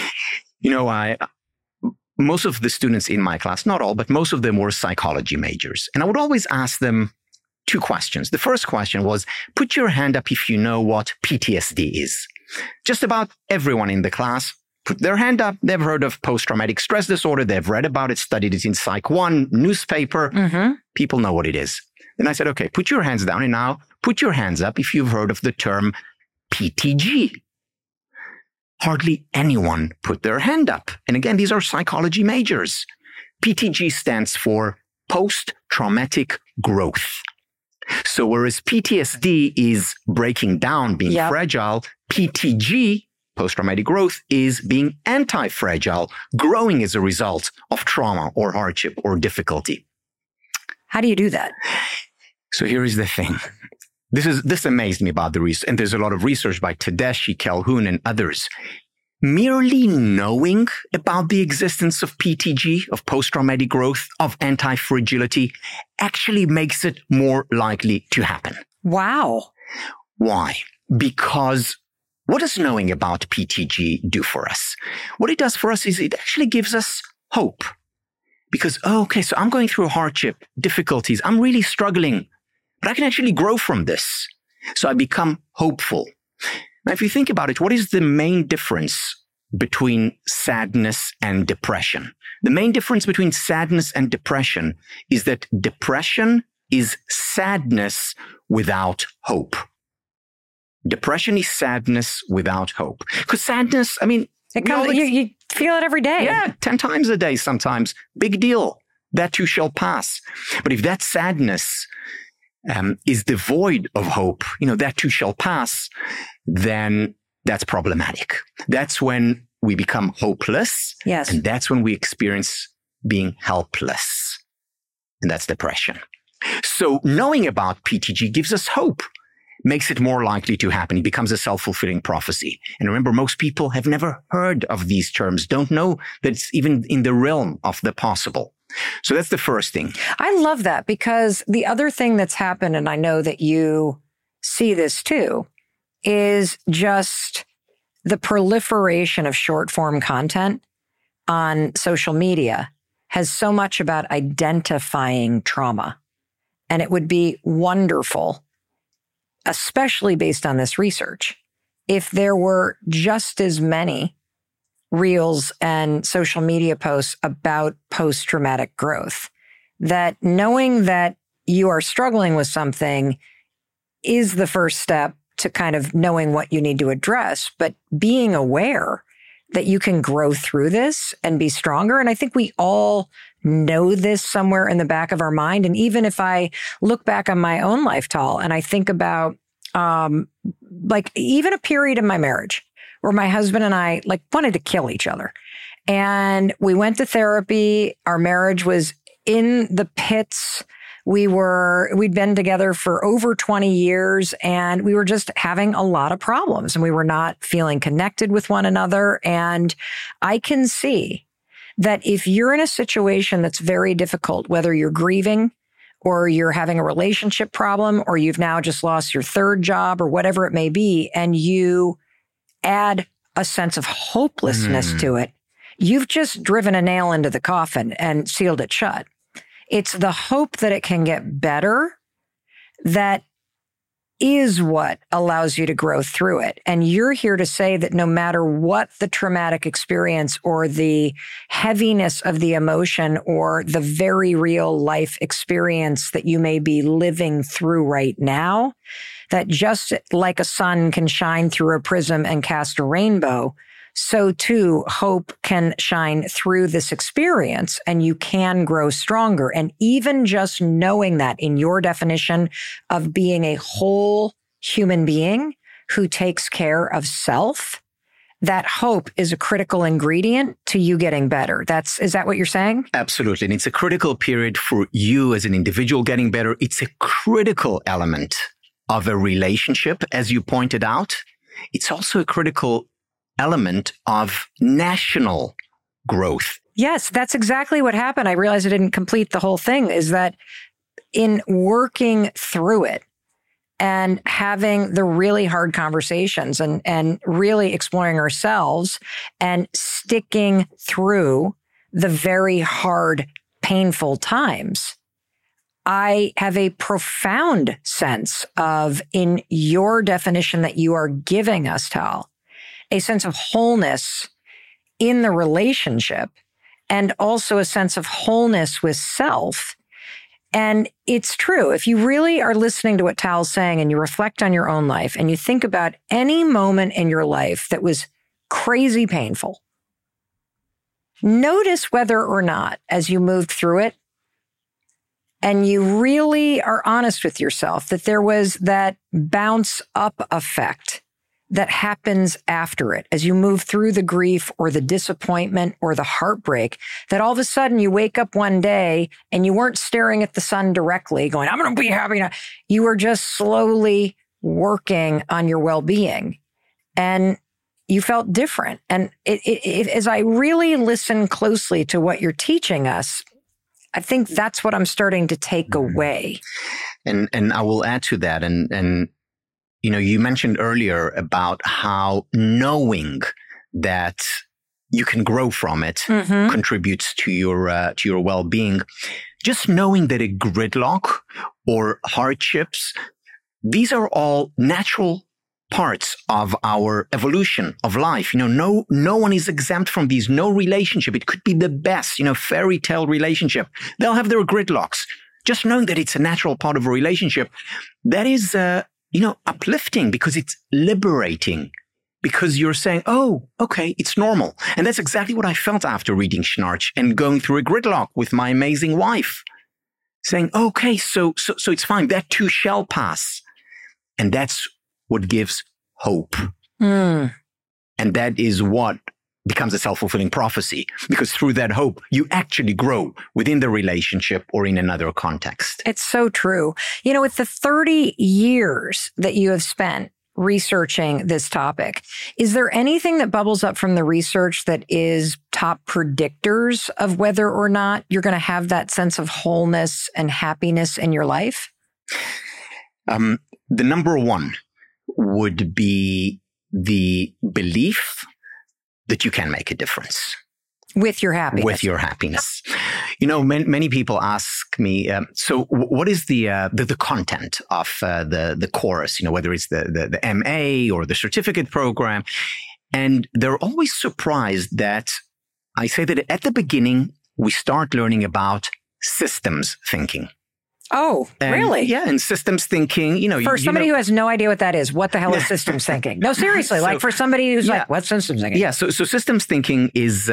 Speaker 2: Most of the students in my class, not all, but most of them were psychology majors. And I would always ask them 2 questions. The first question was, put your hand up if you know what PTSD is. Just about everyone in the class put their hand up. They've heard of post-traumatic stress disorder. They've read about it, studied it in Psych 1, newspaper. Mm-hmm. People know what it is. Then I said, okay, put your hands down and now put your hands up if you've heard of the term PTG. Hardly anyone put their hand up. And again, these are psychology majors. PTG stands for post-traumatic growth. So whereas PTSD is breaking down, being fragile, PTG, post-traumatic growth, is being anti-fragile, growing as a result of trauma or hardship or difficulty.
Speaker 1: How do you do that?
Speaker 2: So here is the thing. This amazed me about the research, and there's a lot of research by Tedeschi, Calhoun, and others. Merely knowing about the existence of PTG, of post-traumatic growth, of anti-fragility, actually makes it more likely to happen.
Speaker 1: Wow.
Speaker 2: Why? Because what does knowing about PTG do for us? What it does for us is it actually gives us hope. Because, so I'm going through hardship, difficulties. I'm really struggling, but I can actually grow from this. So I become hopeful. Now, if you think about it, what is the main difference between sadness and depression? The main difference between sadness and depression is that depression is sadness without hope. Depression is sadness without hope. Because sadness,
Speaker 1: it comes, you feel it every day.
Speaker 2: Yeah, 10 times a day sometimes. Big deal. That too shall pass. But if that sadness is devoid of hope, that too shall pass, then that's problematic. That's when we become hopeless.
Speaker 1: Yes.
Speaker 2: And that's when we experience being helpless. And that's depression. So knowing about PTG gives us hope, makes it more likely to happen. It becomes a self-fulfilling prophecy. And remember, most people have never heard of these terms, don't know that it's even in the realm of the possible. So that's the first thing.
Speaker 1: I love that, because the other thing that's happened, and I know that you see this too, is just the proliferation of short form content on social media has so much about identifying trauma. And it would be wonderful, especially based on this research, if there were just as many reels and social media posts about post-traumatic growth, that knowing that you are struggling with something is the first step to kind of knowing what you need to address, but being aware that you can grow through this and be stronger. And I think we all know this somewhere in the back of our mind. And even if I look back on my own life, Tal, and I think about even a period in my marriage where my husband and I wanted to kill each other. And we went to therapy. Our marriage was in the pits. We'd been together for over 20 years, and we were just having a lot of problems, and we were not feeling connected with one another. And I can see that if you're in a situation that's very difficult, whether you're grieving or you're having a relationship problem, or you've now just lost your third job or whatever it may be, and you add a sense of hopelessness to it, you've just driven a nail into the coffin and sealed it shut. It's the hope that it can get better that is what allows you to grow through it. And you're here to say that no matter what the traumatic experience or the heaviness of the emotion or the very real life experience that you may be living through right now, that just like a sun can shine through a prism and cast a rainbow, so too hope can shine through this experience, and you can grow stronger. And even just knowing that in your definition of being a whole human being who takes care of self, that hope is a critical ingredient to you getting better. Is that what you're saying?
Speaker 2: Absolutely. And it's a critical period for you as an individual getting better. It's a critical element of a relationship, as you pointed out. It's also a critical element of national growth.
Speaker 1: Yes, that's exactly what happened. I realized I didn't complete the whole thing, is that in working through it and having the really hard conversations and really exploring ourselves and sticking through the very hard, painful times, I have a profound sense of, in your definition that you are giving us, Tal, a sense of wholeness in the relationship, and also a sense of wholeness with self. And it's true. If you really are listening to what Tal's saying and you reflect on your own life and you think about any moment in your life that was crazy painful, notice whether or not, as you moved through it, and you really are honest with yourself, that there was that bounce up effect that happens after it, as you move through the grief or the disappointment or the heartbreak, that all of a sudden you wake up one day and you weren't staring at the sun directly going, I'm going to be happy now. You were just slowly working on your well-being, and you felt different. And as I really listen closely to what you're teaching us, I think that's what I'm starting to take away.
Speaker 2: And I will add to that. And you mentioned earlier about how knowing that you can grow from it contributes to your well-being. Just knowing that a gridlock or hardships, these are all natural parts of our evolution of life. No one is exempt from these. No relationship. It could be the best, fairy tale relationship. They'll have their gridlocks. Just knowing that it's a natural part of a relationship, that is, uplifting because it's liberating. Because you're saying, oh, okay, it's normal. And that's exactly what I felt after reading Schnarch and going through a gridlock with my amazing wife. Saying, okay, so it's fine. That too shall pass. And that's what gives hope. And that is what becomes a self-fulfilling prophecy. Because through that hope, you actually grow within the relationship or in another context.
Speaker 1: It's so true. With the 30 years that you have spent researching this topic, is there anything that bubbles up from the research that is top predictors of whether or not you're going to have that sense of wholeness and happiness in your life?
Speaker 2: The number one would be the belief that you can make a difference.
Speaker 1: With your happiness.
Speaker 2: With your happiness. Many people ask me, so what is the content of the course, whether it's the MA or the certificate program. And they're always surprised that I say that at the beginning, we start learning about systems thinking.
Speaker 1: Oh, really?
Speaker 2: Yeah, and systems thinking,
Speaker 1: For somebody who has no idea what that is, what the hell is systems thinking? No, seriously, for somebody who's like, what's systems thinking?
Speaker 2: Yeah, so systems thinking is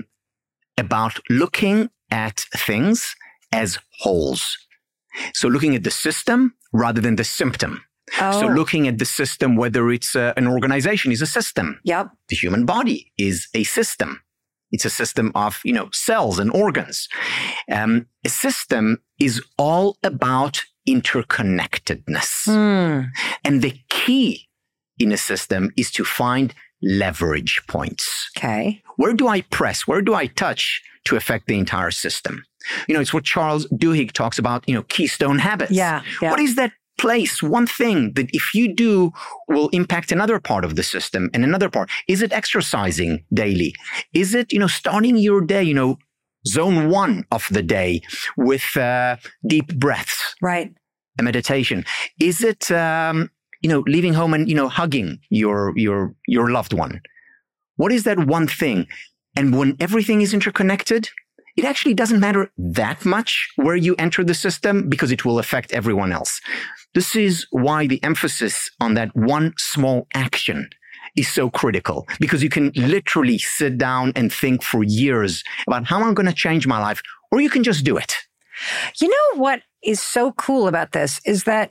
Speaker 2: about looking at things as wholes. So looking at the system rather than the symptom.
Speaker 1: Oh.
Speaker 2: So looking at the system, whether it's an organization is a system.
Speaker 1: Yep.
Speaker 2: The human body is a system. It's a system of, cells and organs. A system is all about interconnectedness. And the key in a system is to find leverage points.
Speaker 1: Okay.
Speaker 2: Where do I press? Where do I touch to affect the entire system? It's what Charles Duhigg talks about, keystone habits.
Speaker 1: Yeah.
Speaker 2: What is that place, one thing that if you do will impact another part of the system and another part? Is it exercising daily? Is it, starting your day, zone 1 of the day with deep breaths?
Speaker 1: Right.
Speaker 2: A meditation. Is it, leaving home and, hugging your loved one? What is that one thing? And when everything is interconnected, it actually doesn't matter that much where you enter the system because it will affect everyone else. This is why the emphasis on that one small action is so critical, because you can literally sit down and think for years about how I'm going to change my life, or you can just do it.
Speaker 1: What is so cool about this is that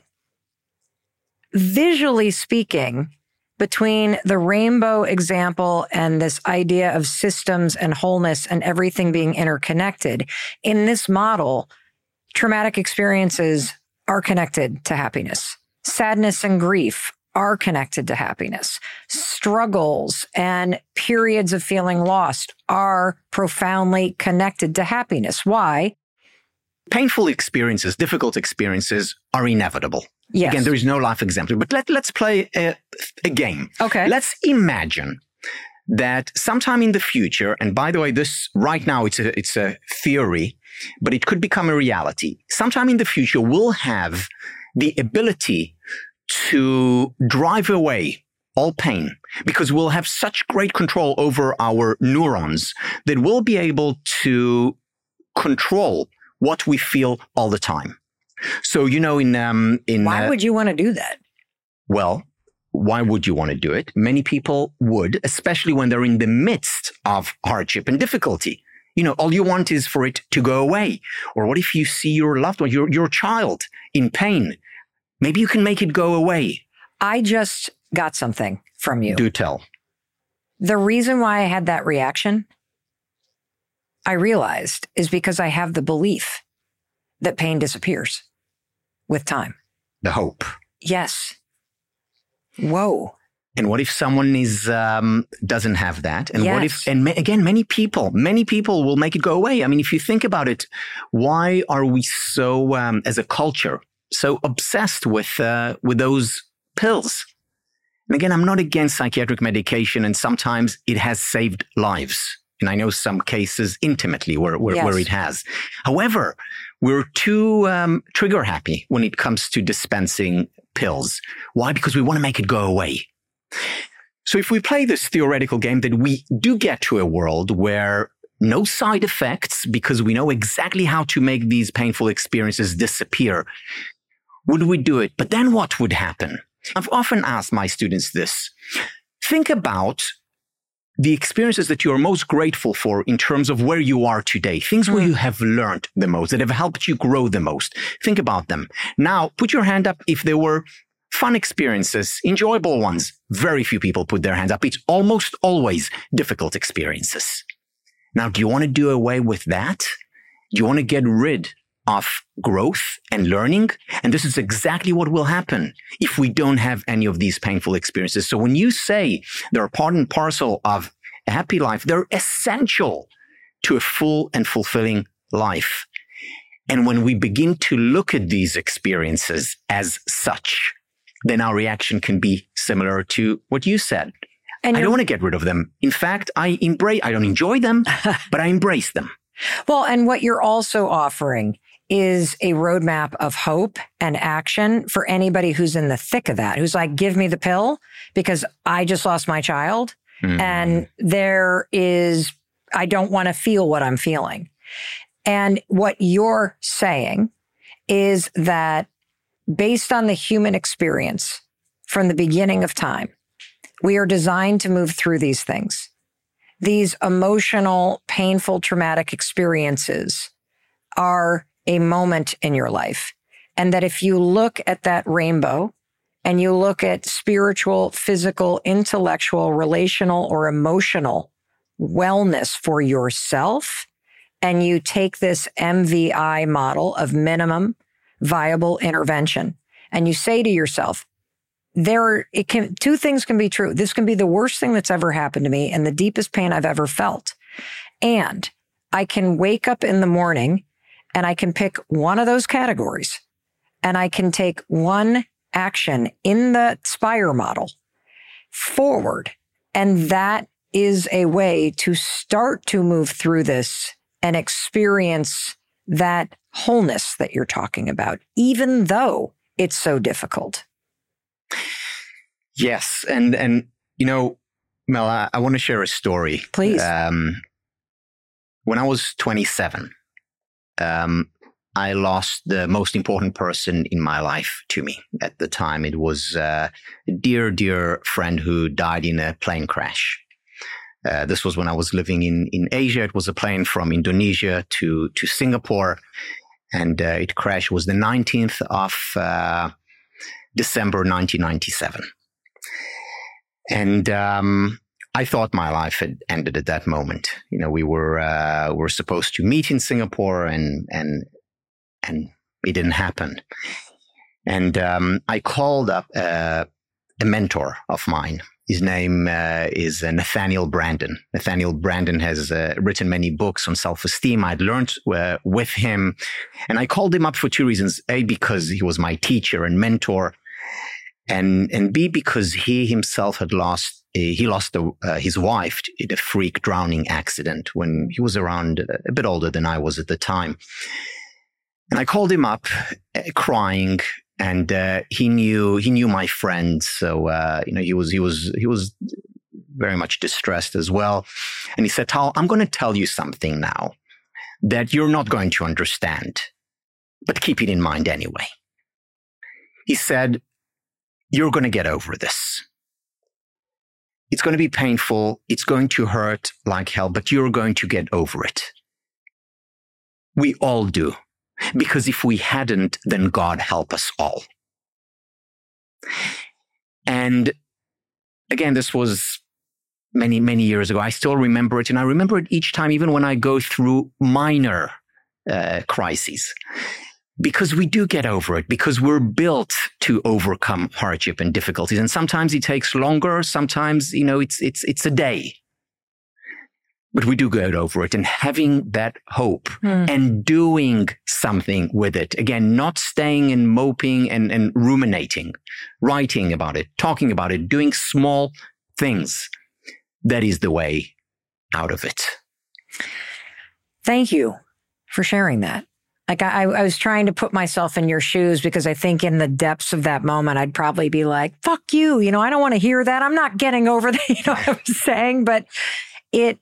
Speaker 1: visually speaking, between the rainbow example and this idea of systems and wholeness and everything being interconnected, in this model, traumatic experiences are connected to happiness. Sadness and grief are connected to happiness. Struggles and periods of feeling lost are profoundly connected to happiness. Why?
Speaker 2: Painful experiences, difficult experiences are inevitable.
Speaker 1: Yes.
Speaker 2: Again, there is no life exemplary, but let's play a game.
Speaker 1: Okay.
Speaker 2: Let's imagine that sometime in the future, and by the way, this right now it's a theory, but it could become a reality. Sometime in the future, we'll have the ability to drive away all pain because we'll have such great control over our neurons that we'll be able to control what we feel all the time. So,
Speaker 1: why would you want to do that?
Speaker 2: Well, why would you want to do it? Many people would, especially when they're in the midst of hardship and difficulty. All you want is for it to go away. Or what if you see your loved one, your child in pain? Maybe you can make it go away.
Speaker 1: I just got something from you.
Speaker 2: Do tell.
Speaker 1: The reason why I had that reaction, I realized, is because I have the belief that pain disappears with time.
Speaker 2: The hope.
Speaker 1: Yes. Whoa.
Speaker 2: And what if someone doesn't have that? And
Speaker 1: yes.
Speaker 2: What if, again, many people will make it go away. I mean, if you think about it, why are we so, as a culture, so obsessed with those pills? And again, I'm not against psychiatric medication, and sometimes it has saved lives. And I know some cases intimately where it has. However, we're too trigger happy when it comes to dispensing pills. Why? Because we want to make it go away. So if we play this theoretical game that we do get to a world where no side effects, because we know exactly how to make these painful experiences disappear, would we do it? But then what would happen? I've often asked my students this. Think about the experiences that you're most grateful for in terms of where you are today, things where you have learned the most, that have helped you grow the most. Think about them. Now, put your hand up if there were fun experiences, enjoyable ones. Very few people put their hands up. It's almost always difficult experiences. Now, do you want to do away with that? Do you want to get rid of growth and learning? And this is exactly what will happen if we don't have any of these painful experiences. So when you say they're part and parcel of a happy life, they're essential to a full and fulfilling life. And when we begin to look at these experiences as such, then our reaction can be similar to what you said. And I don't want to get rid of them. In fact, I don't enjoy them, but I embrace them.
Speaker 1: Well, and what you're also offering is a roadmap of hope and action for anybody who's in the thick of that, who's like, give me the pill because I just lost my child. And I don't want to feel what I'm feeling. And what you're saying is that based on the human experience from the beginning of time, we are designed to move through these things. These emotional, painful, traumatic experiences are a moment in your life. And that if you look at that rainbow and you look at spiritual, physical, intellectual, relational, or emotional wellness for yourself, and you take this MVI model of minimum viable intervention, and you say to yourself, two things can be true. This can be the worst thing that's ever happened to me and the deepest pain I've ever felt. And I can wake up in the morning and I can pick one of those categories and I can take one action in the SPIRE model forward. And that is a way to start to move through this and experience that wholeness that you're talking about, even though it's so difficult.
Speaker 2: Yes. And you know, Mel, I want to share a story.
Speaker 1: Please.
Speaker 2: When I was 27, I lost the most important person in my life to me at the time. It was a dear, dear friend who died in a plane crash. This was when I was living in Asia. It was a plane from Indonesia to Singapore. And it crashed. It was the 19th of December 1997. And I thought my life had ended at that moment. You know, we were supposed to meet in Singapore, and it didn't happen. And I called up a mentor of mine. His name is Nathaniel Branden. Nathaniel Branden has written many books on self-esteem. I'd learned with him, and I called him up for two reasons: A, because he was my teacher and mentor, and B, because he himself had lost his wife in a freak drowning accident when he was around a bit older than I was at the time. And I called him up crying, and he knew my friend, so he was very much distressed as well. And he said, "Tal, I'm going to tell you something now that you're not going to understand, but keep it in mind anyway." He said, "You're going to get over this. It's going to be painful. It's going to hurt like hell, but you're going to get over it. We all do. Because if we hadn't, then God help us all." And again, this was many, many years ago. I still remember it. And I remember it each time, even when I go through minor crises. Because we do get over it, because we're built to overcome hardship and difficulties. And sometimes it takes longer. Sometimes, it's a day. but we do get over it. And having that hope and doing something with it. Again, not staying and moping and ruminating, writing about it, talking about it, doing small things. That is the way out of it.
Speaker 1: Thank you for sharing that. Like I was trying to put myself in your shoes because I think in the depths of that moment, I'd probably be like, fuck you. You know, I don't want to hear that. I'm not getting over that. You know what I'm saying? But it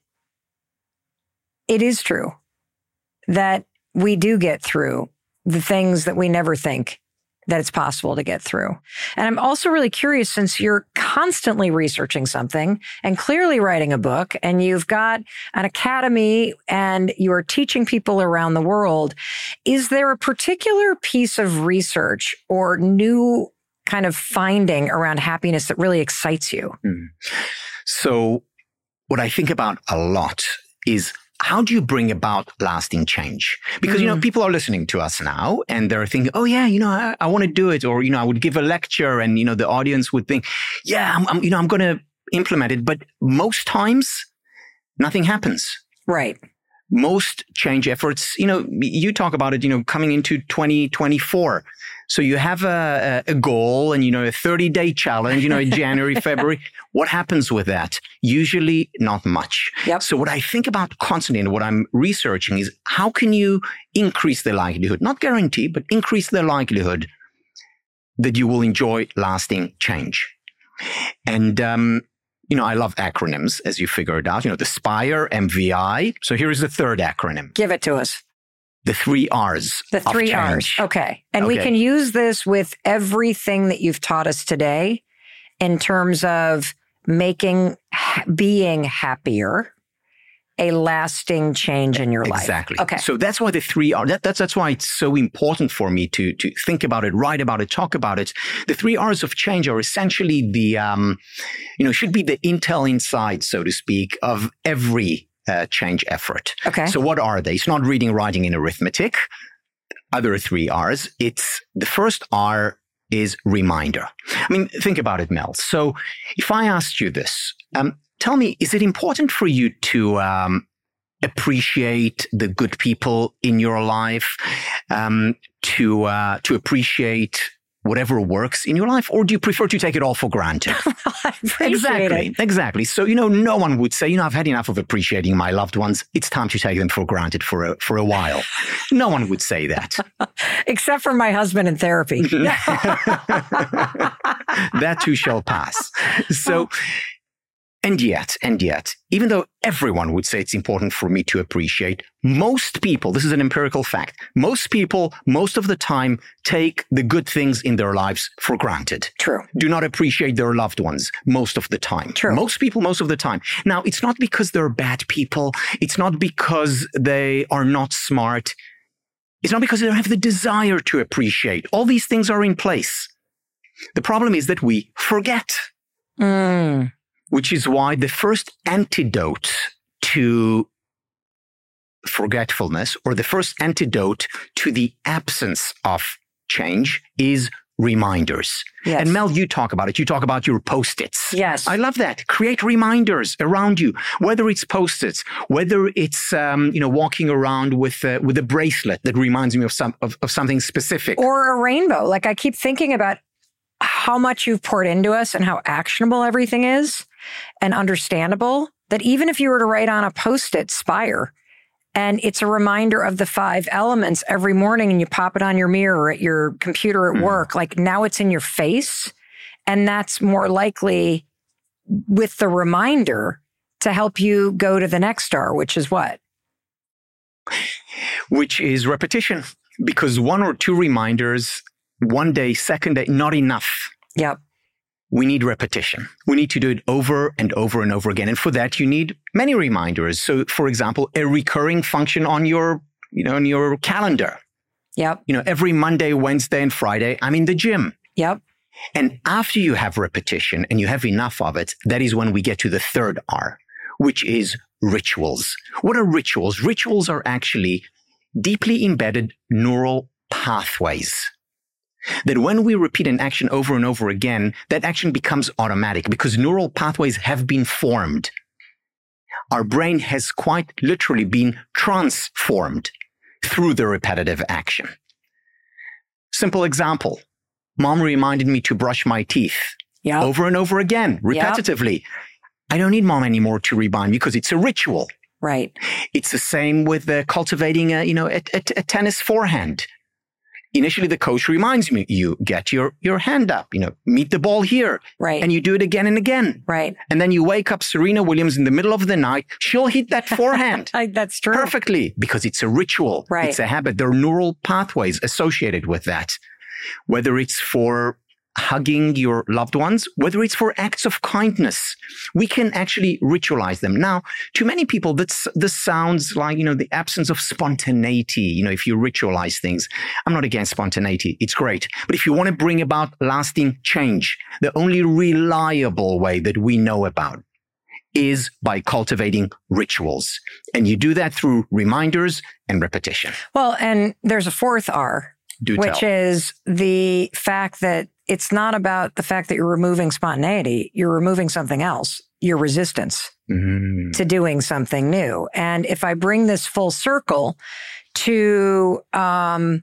Speaker 1: is true that we do get through the things that we never think that it's possible to get through. And I'm also really curious, since you're constantly researching something and clearly writing a book, and you've got an academy and you are teaching people around the world, is there a particular piece of research or new kind of finding around happiness that really excites you?
Speaker 2: So what I think about a lot is, how do you bring about lasting change? Because, you know, people are listening to us now and they're thinking, oh yeah, you know, I want to do it. Or, you know, I would give a lecture and, you know, the audience would think, yeah, I'm going to implement it. But most times nothing happens.
Speaker 1: Right.
Speaker 2: Most change efforts, you know, you talk about it, you know, coming into 2024. So you have a goal and, you know, a 30-day challenge, you know, in January, February. What happens with that? Usually not much.
Speaker 1: Yep.
Speaker 2: So what I think about constantly and what I'm researching is, how can you increase the likelihood, not guarantee, but increase the likelihood that you will enjoy lasting change? And, you know, I love acronyms, as you figured out, you know, the SPIRE, MVI. So here is the third acronym.
Speaker 1: Give it to us.
Speaker 2: The 3 R's.
Speaker 1: The 3 R's. Okay. And we can use this with everything that you've taught us today in terms of being happier, a lasting change in your life.
Speaker 2: Exactly.
Speaker 1: Okay.
Speaker 2: So that's why the 3 R's, that's why it's so important for me to think about it, write about it, talk about it. The 3 R's of change are essentially the, you know, should be the intel inside, so to speak, of every change effort.
Speaker 1: Okay.
Speaker 2: So what are they? It's not reading, writing, and arithmetic. Other 3 R's. It's the first R is reminder. I mean, think about it, Mel. So if I asked you this, tell me, is it important for you to appreciate the good people in your life, to appreciate whatever works in your life, or do you prefer to take it all for granted?
Speaker 1: I appreciate it.
Speaker 2: Exactly. So, you know, no one would say, you know, I've had enough of appreciating my loved ones. It's time to take them for granted for a while. No one would say that.
Speaker 1: Except for my husband in therapy.
Speaker 2: That too shall pass. So, and yet, even though everyone would say it's important for me to appreciate, most people, this is an empirical fact, most people, most of the time, take the good things in their lives for granted.
Speaker 1: True.
Speaker 2: Do not appreciate their loved ones most of the time.
Speaker 1: True.
Speaker 2: Most people, most of the time. Now, it's not because they're bad people. It's not because they are not smart. It's not because they don't have the desire to appreciate. All these things are in place. The problem is that we forget. Which is why the first antidote to forgetfulness, or the first antidote to the absence of change, is reminders.
Speaker 1: Yes.
Speaker 2: And Mel, you talk about it. You talk about your Post-its.
Speaker 1: Yes.
Speaker 2: I love that. Create reminders around you, whether it's Post-its, whether it's, you know, walking around with a bracelet that reminds me of something specific.
Speaker 1: Or a rainbow. Like, I keep thinking about how much you've poured into us and how actionable everything is and understandable, that even if you were to write on a Post-it SPIRE, and it's a reminder of the 5 elements every morning, and you pop it on your mirror or at your computer at work, like, now it's in your face. And that's more likely, with the reminder, to help you go to the next R, which is what?
Speaker 2: Which is repetition. Because 1 or 2 reminders, one day, second day, not enough.
Speaker 1: Yep.
Speaker 2: We need repetition. We need to do it over and over and over again. And for that, you need many reminders. So, for example, a recurring function on your, you know, on your calendar.
Speaker 1: Yep.
Speaker 2: You know, every Monday, Wednesday, and Friday, I'm in the gym.
Speaker 1: Yep.
Speaker 2: And after you have repetition and you have enough of it, that is when we get to the third R, which is rituals. What are rituals? Rituals are actually deeply embedded neural pathways. That when we repeat an action over and over again, that action becomes automatic because neural pathways have been formed. Our brain has quite literally been transformed through the repetitive action. Simple example. Mom reminded me to brush my teeth over and over again, repetitively. Yep. I don't need mom anymore to remind me because it's a ritual.
Speaker 1: Right.
Speaker 2: It's the same with cultivating a tennis forehand. Initially, the coach reminds me, you get your hand up, meet the ball here.
Speaker 1: Right.
Speaker 2: And you do it again and again.
Speaker 1: Right.
Speaker 2: And then you wake up Serena Williams in the middle of the night. She'll hit that forehand.
Speaker 1: That's true.
Speaker 2: Perfectly, because it's a ritual.
Speaker 1: Right.
Speaker 2: It's a habit. There are neural pathways associated with that. Whether it's for hugging your loved ones, whether it's for acts of kindness, we can actually ritualize them. Now, to many people, this sounds like, the absence of spontaneity. If you ritualize things, I'm not against spontaneity. It's great. But if you want to bring about lasting change, the only reliable way that we know about is by cultivating rituals. And you do that through reminders and repetition.
Speaker 1: Well, and there's a fourth R, which is the fact that it's not about the fact that you're removing spontaneity. You're removing something else, your resistance to doing something new. And if I bring this full circle to the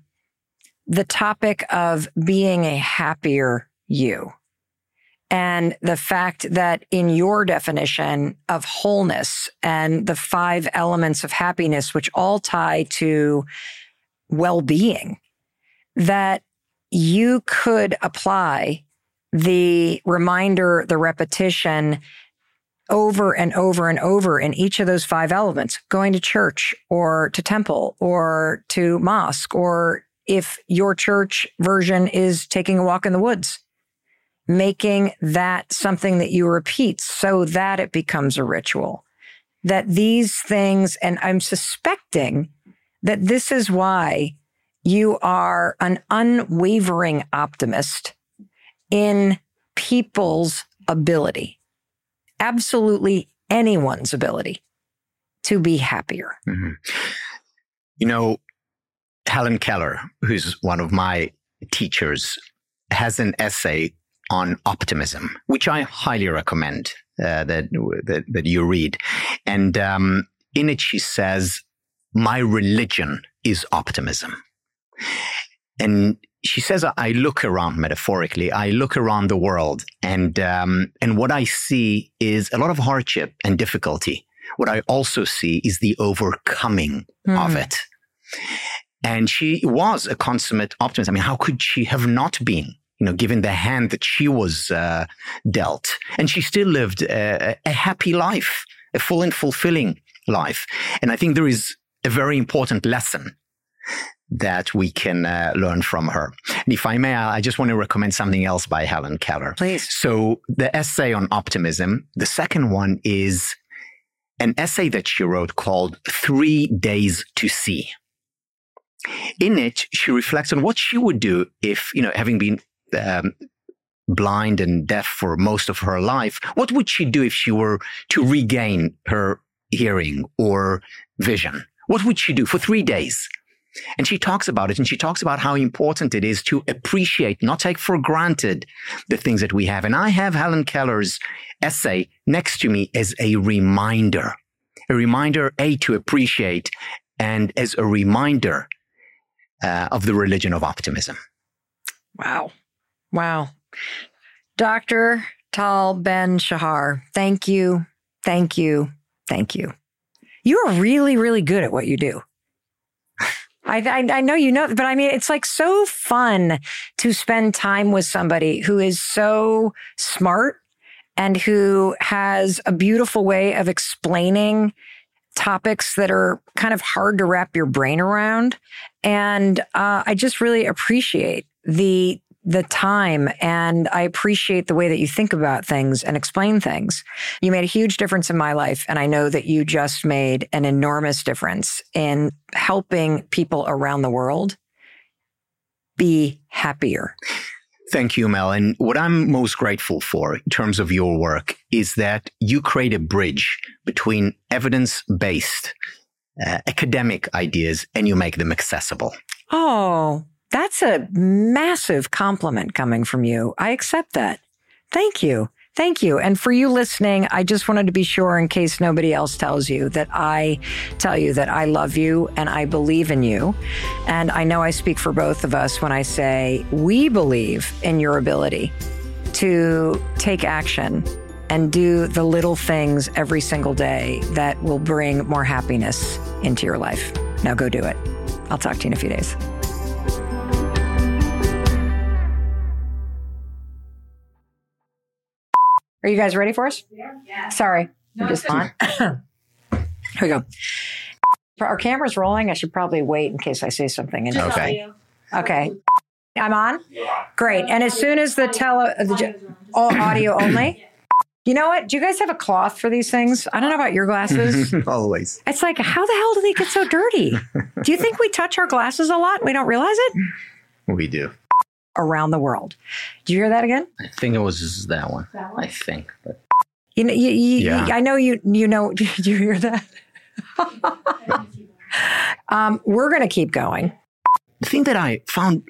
Speaker 1: topic of being a happier you, and the fact that in your definition of wholeness and the 5 elements of happiness, which all tie to well-being, that you could apply the reminder, the repetition over and over and over in each of those 5 elements, going to church or to temple or to mosque, or if your church version is taking a walk in the woods, making that something that you repeat so that it becomes a ritual. That these things, and I'm suspecting that this is why you are an unwavering optimist in people's ability, absolutely anyone's ability to be happier.
Speaker 2: Mm-hmm. Helen Keller, who's one of my teachers, has an essay on optimism, which I highly recommend that you read. And in it, she says, "My religion is optimism." And she says, I look around, metaphorically, I look around the world and what I see is a lot of hardship and difficulty. What I also see is the overcoming of it. And she was a consummate optimist. I mean, how could she have not been, given the hand that she was dealt? And she still lived a happy life, a full and fulfilling life. And I think there is a very important lesson that we can learn from her. And if I may, I just want to recommend something else by Helen Keller.
Speaker 1: Please.
Speaker 2: So the essay on optimism, the second one is an essay that she wrote called 3 Days to See. In it, she reflects on what she would do if, having been blind and deaf for most of her life, what would she do if she were to regain her hearing or vision? What would she do for 3 days? And she talks about it, and she talks about how important it is to appreciate, not take for granted the things that we have. And I have Helen Keller's essay next to me as a reminder, to appreciate, and as a reminder of the religion of optimism.
Speaker 1: Wow. Dr. Tal Ben-Shahar, thank you. You are really, really good at what you do. I know you know, but I mean, it's like so fun to spend time with somebody who is so smart and who has a beautiful way of explaining topics that are kind of hard to wrap your brain around. And I just really appreciate the time, and I appreciate the way that you think about things and explain things. You made a huge difference in my life, and I know that you just made an enormous difference in helping people around the world be happier.
Speaker 2: Thank you, Mel. And what I'm most grateful for in terms of your work is that you create a bridge between evidence-based academic ideas and you make them accessible.
Speaker 1: Oh, that's a massive compliment coming from you. I accept that. Thank you. Thank you. And for you listening, I just wanted to be sure, in case nobody else tells you, that I tell you that I love you and I believe in you. And I know I speak for both of us when I say we believe in your ability to take action and do the little things every single day that will bring more happiness into your life. Now go do it. I'll talk to you in a few days. Are you guys ready for us? Yeah. Sorry. No, I'm just on. Here we go. Our camera's rolling. I should probably wait in case I say something.
Speaker 2: Okay.
Speaker 1: Okay. I'm on? Yeah. Great. And as soon as the all audio only? You know what? Do you guys have a cloth for these things? I don't know about your glasses.
Speaker 2: Always.
Speaker 1: It's like, how the hell do they get so dirty? Do you think we touch our glasses a lot and we don't realize it?
Speaker 2: We do.
Speaker 1: Around the world. Did you hear that again?
Speaker 2: I think it was just that one. I think. But...
Speaker 1: I know you know. Did you hear that? We're going to keep going.
Speaker 2: The thing that I found...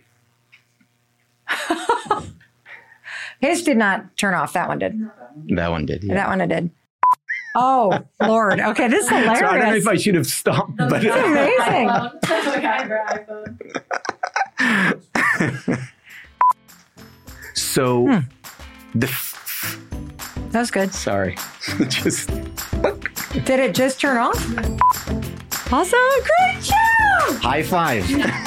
Speaker 1: His did not turn off. That one did.
Speaker 2: That one did, yeah.
Speaker 1: That one it did. Oh, Lord. Okay, this is hilarious.
Speaker 2: So I don't know if I should have stopped. But
Speaker 1: it's amazing.
Speaker 2: So,
Speaker 1: that was good.
Speaker 2: Sorry. Just...
Speaker 1: Did it just turn off? Awesome. Great job.
Speaker 2: High five.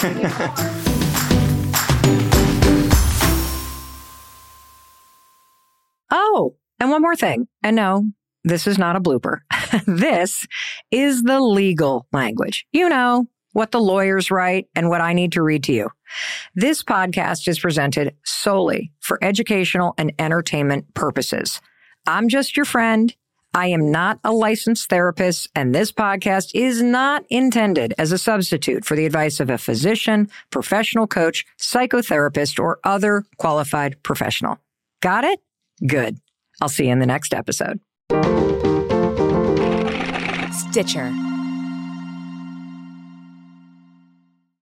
Speaker 1: Oh, and one more thing. And no, this is not a blooper. This is the legal language. You know, what the lawyers write and what I need to read to you. This podcast is presented solely for educational and entertainment purposes. I'm just your friend. I am not a licensed therapist, and this podcast is not intended as a substitute for the advice of a physician, professional coach, psychotherapist, or other qualified professional. Got it? Good. I'll see you in the next episode.
Speaker 3: Stitcher.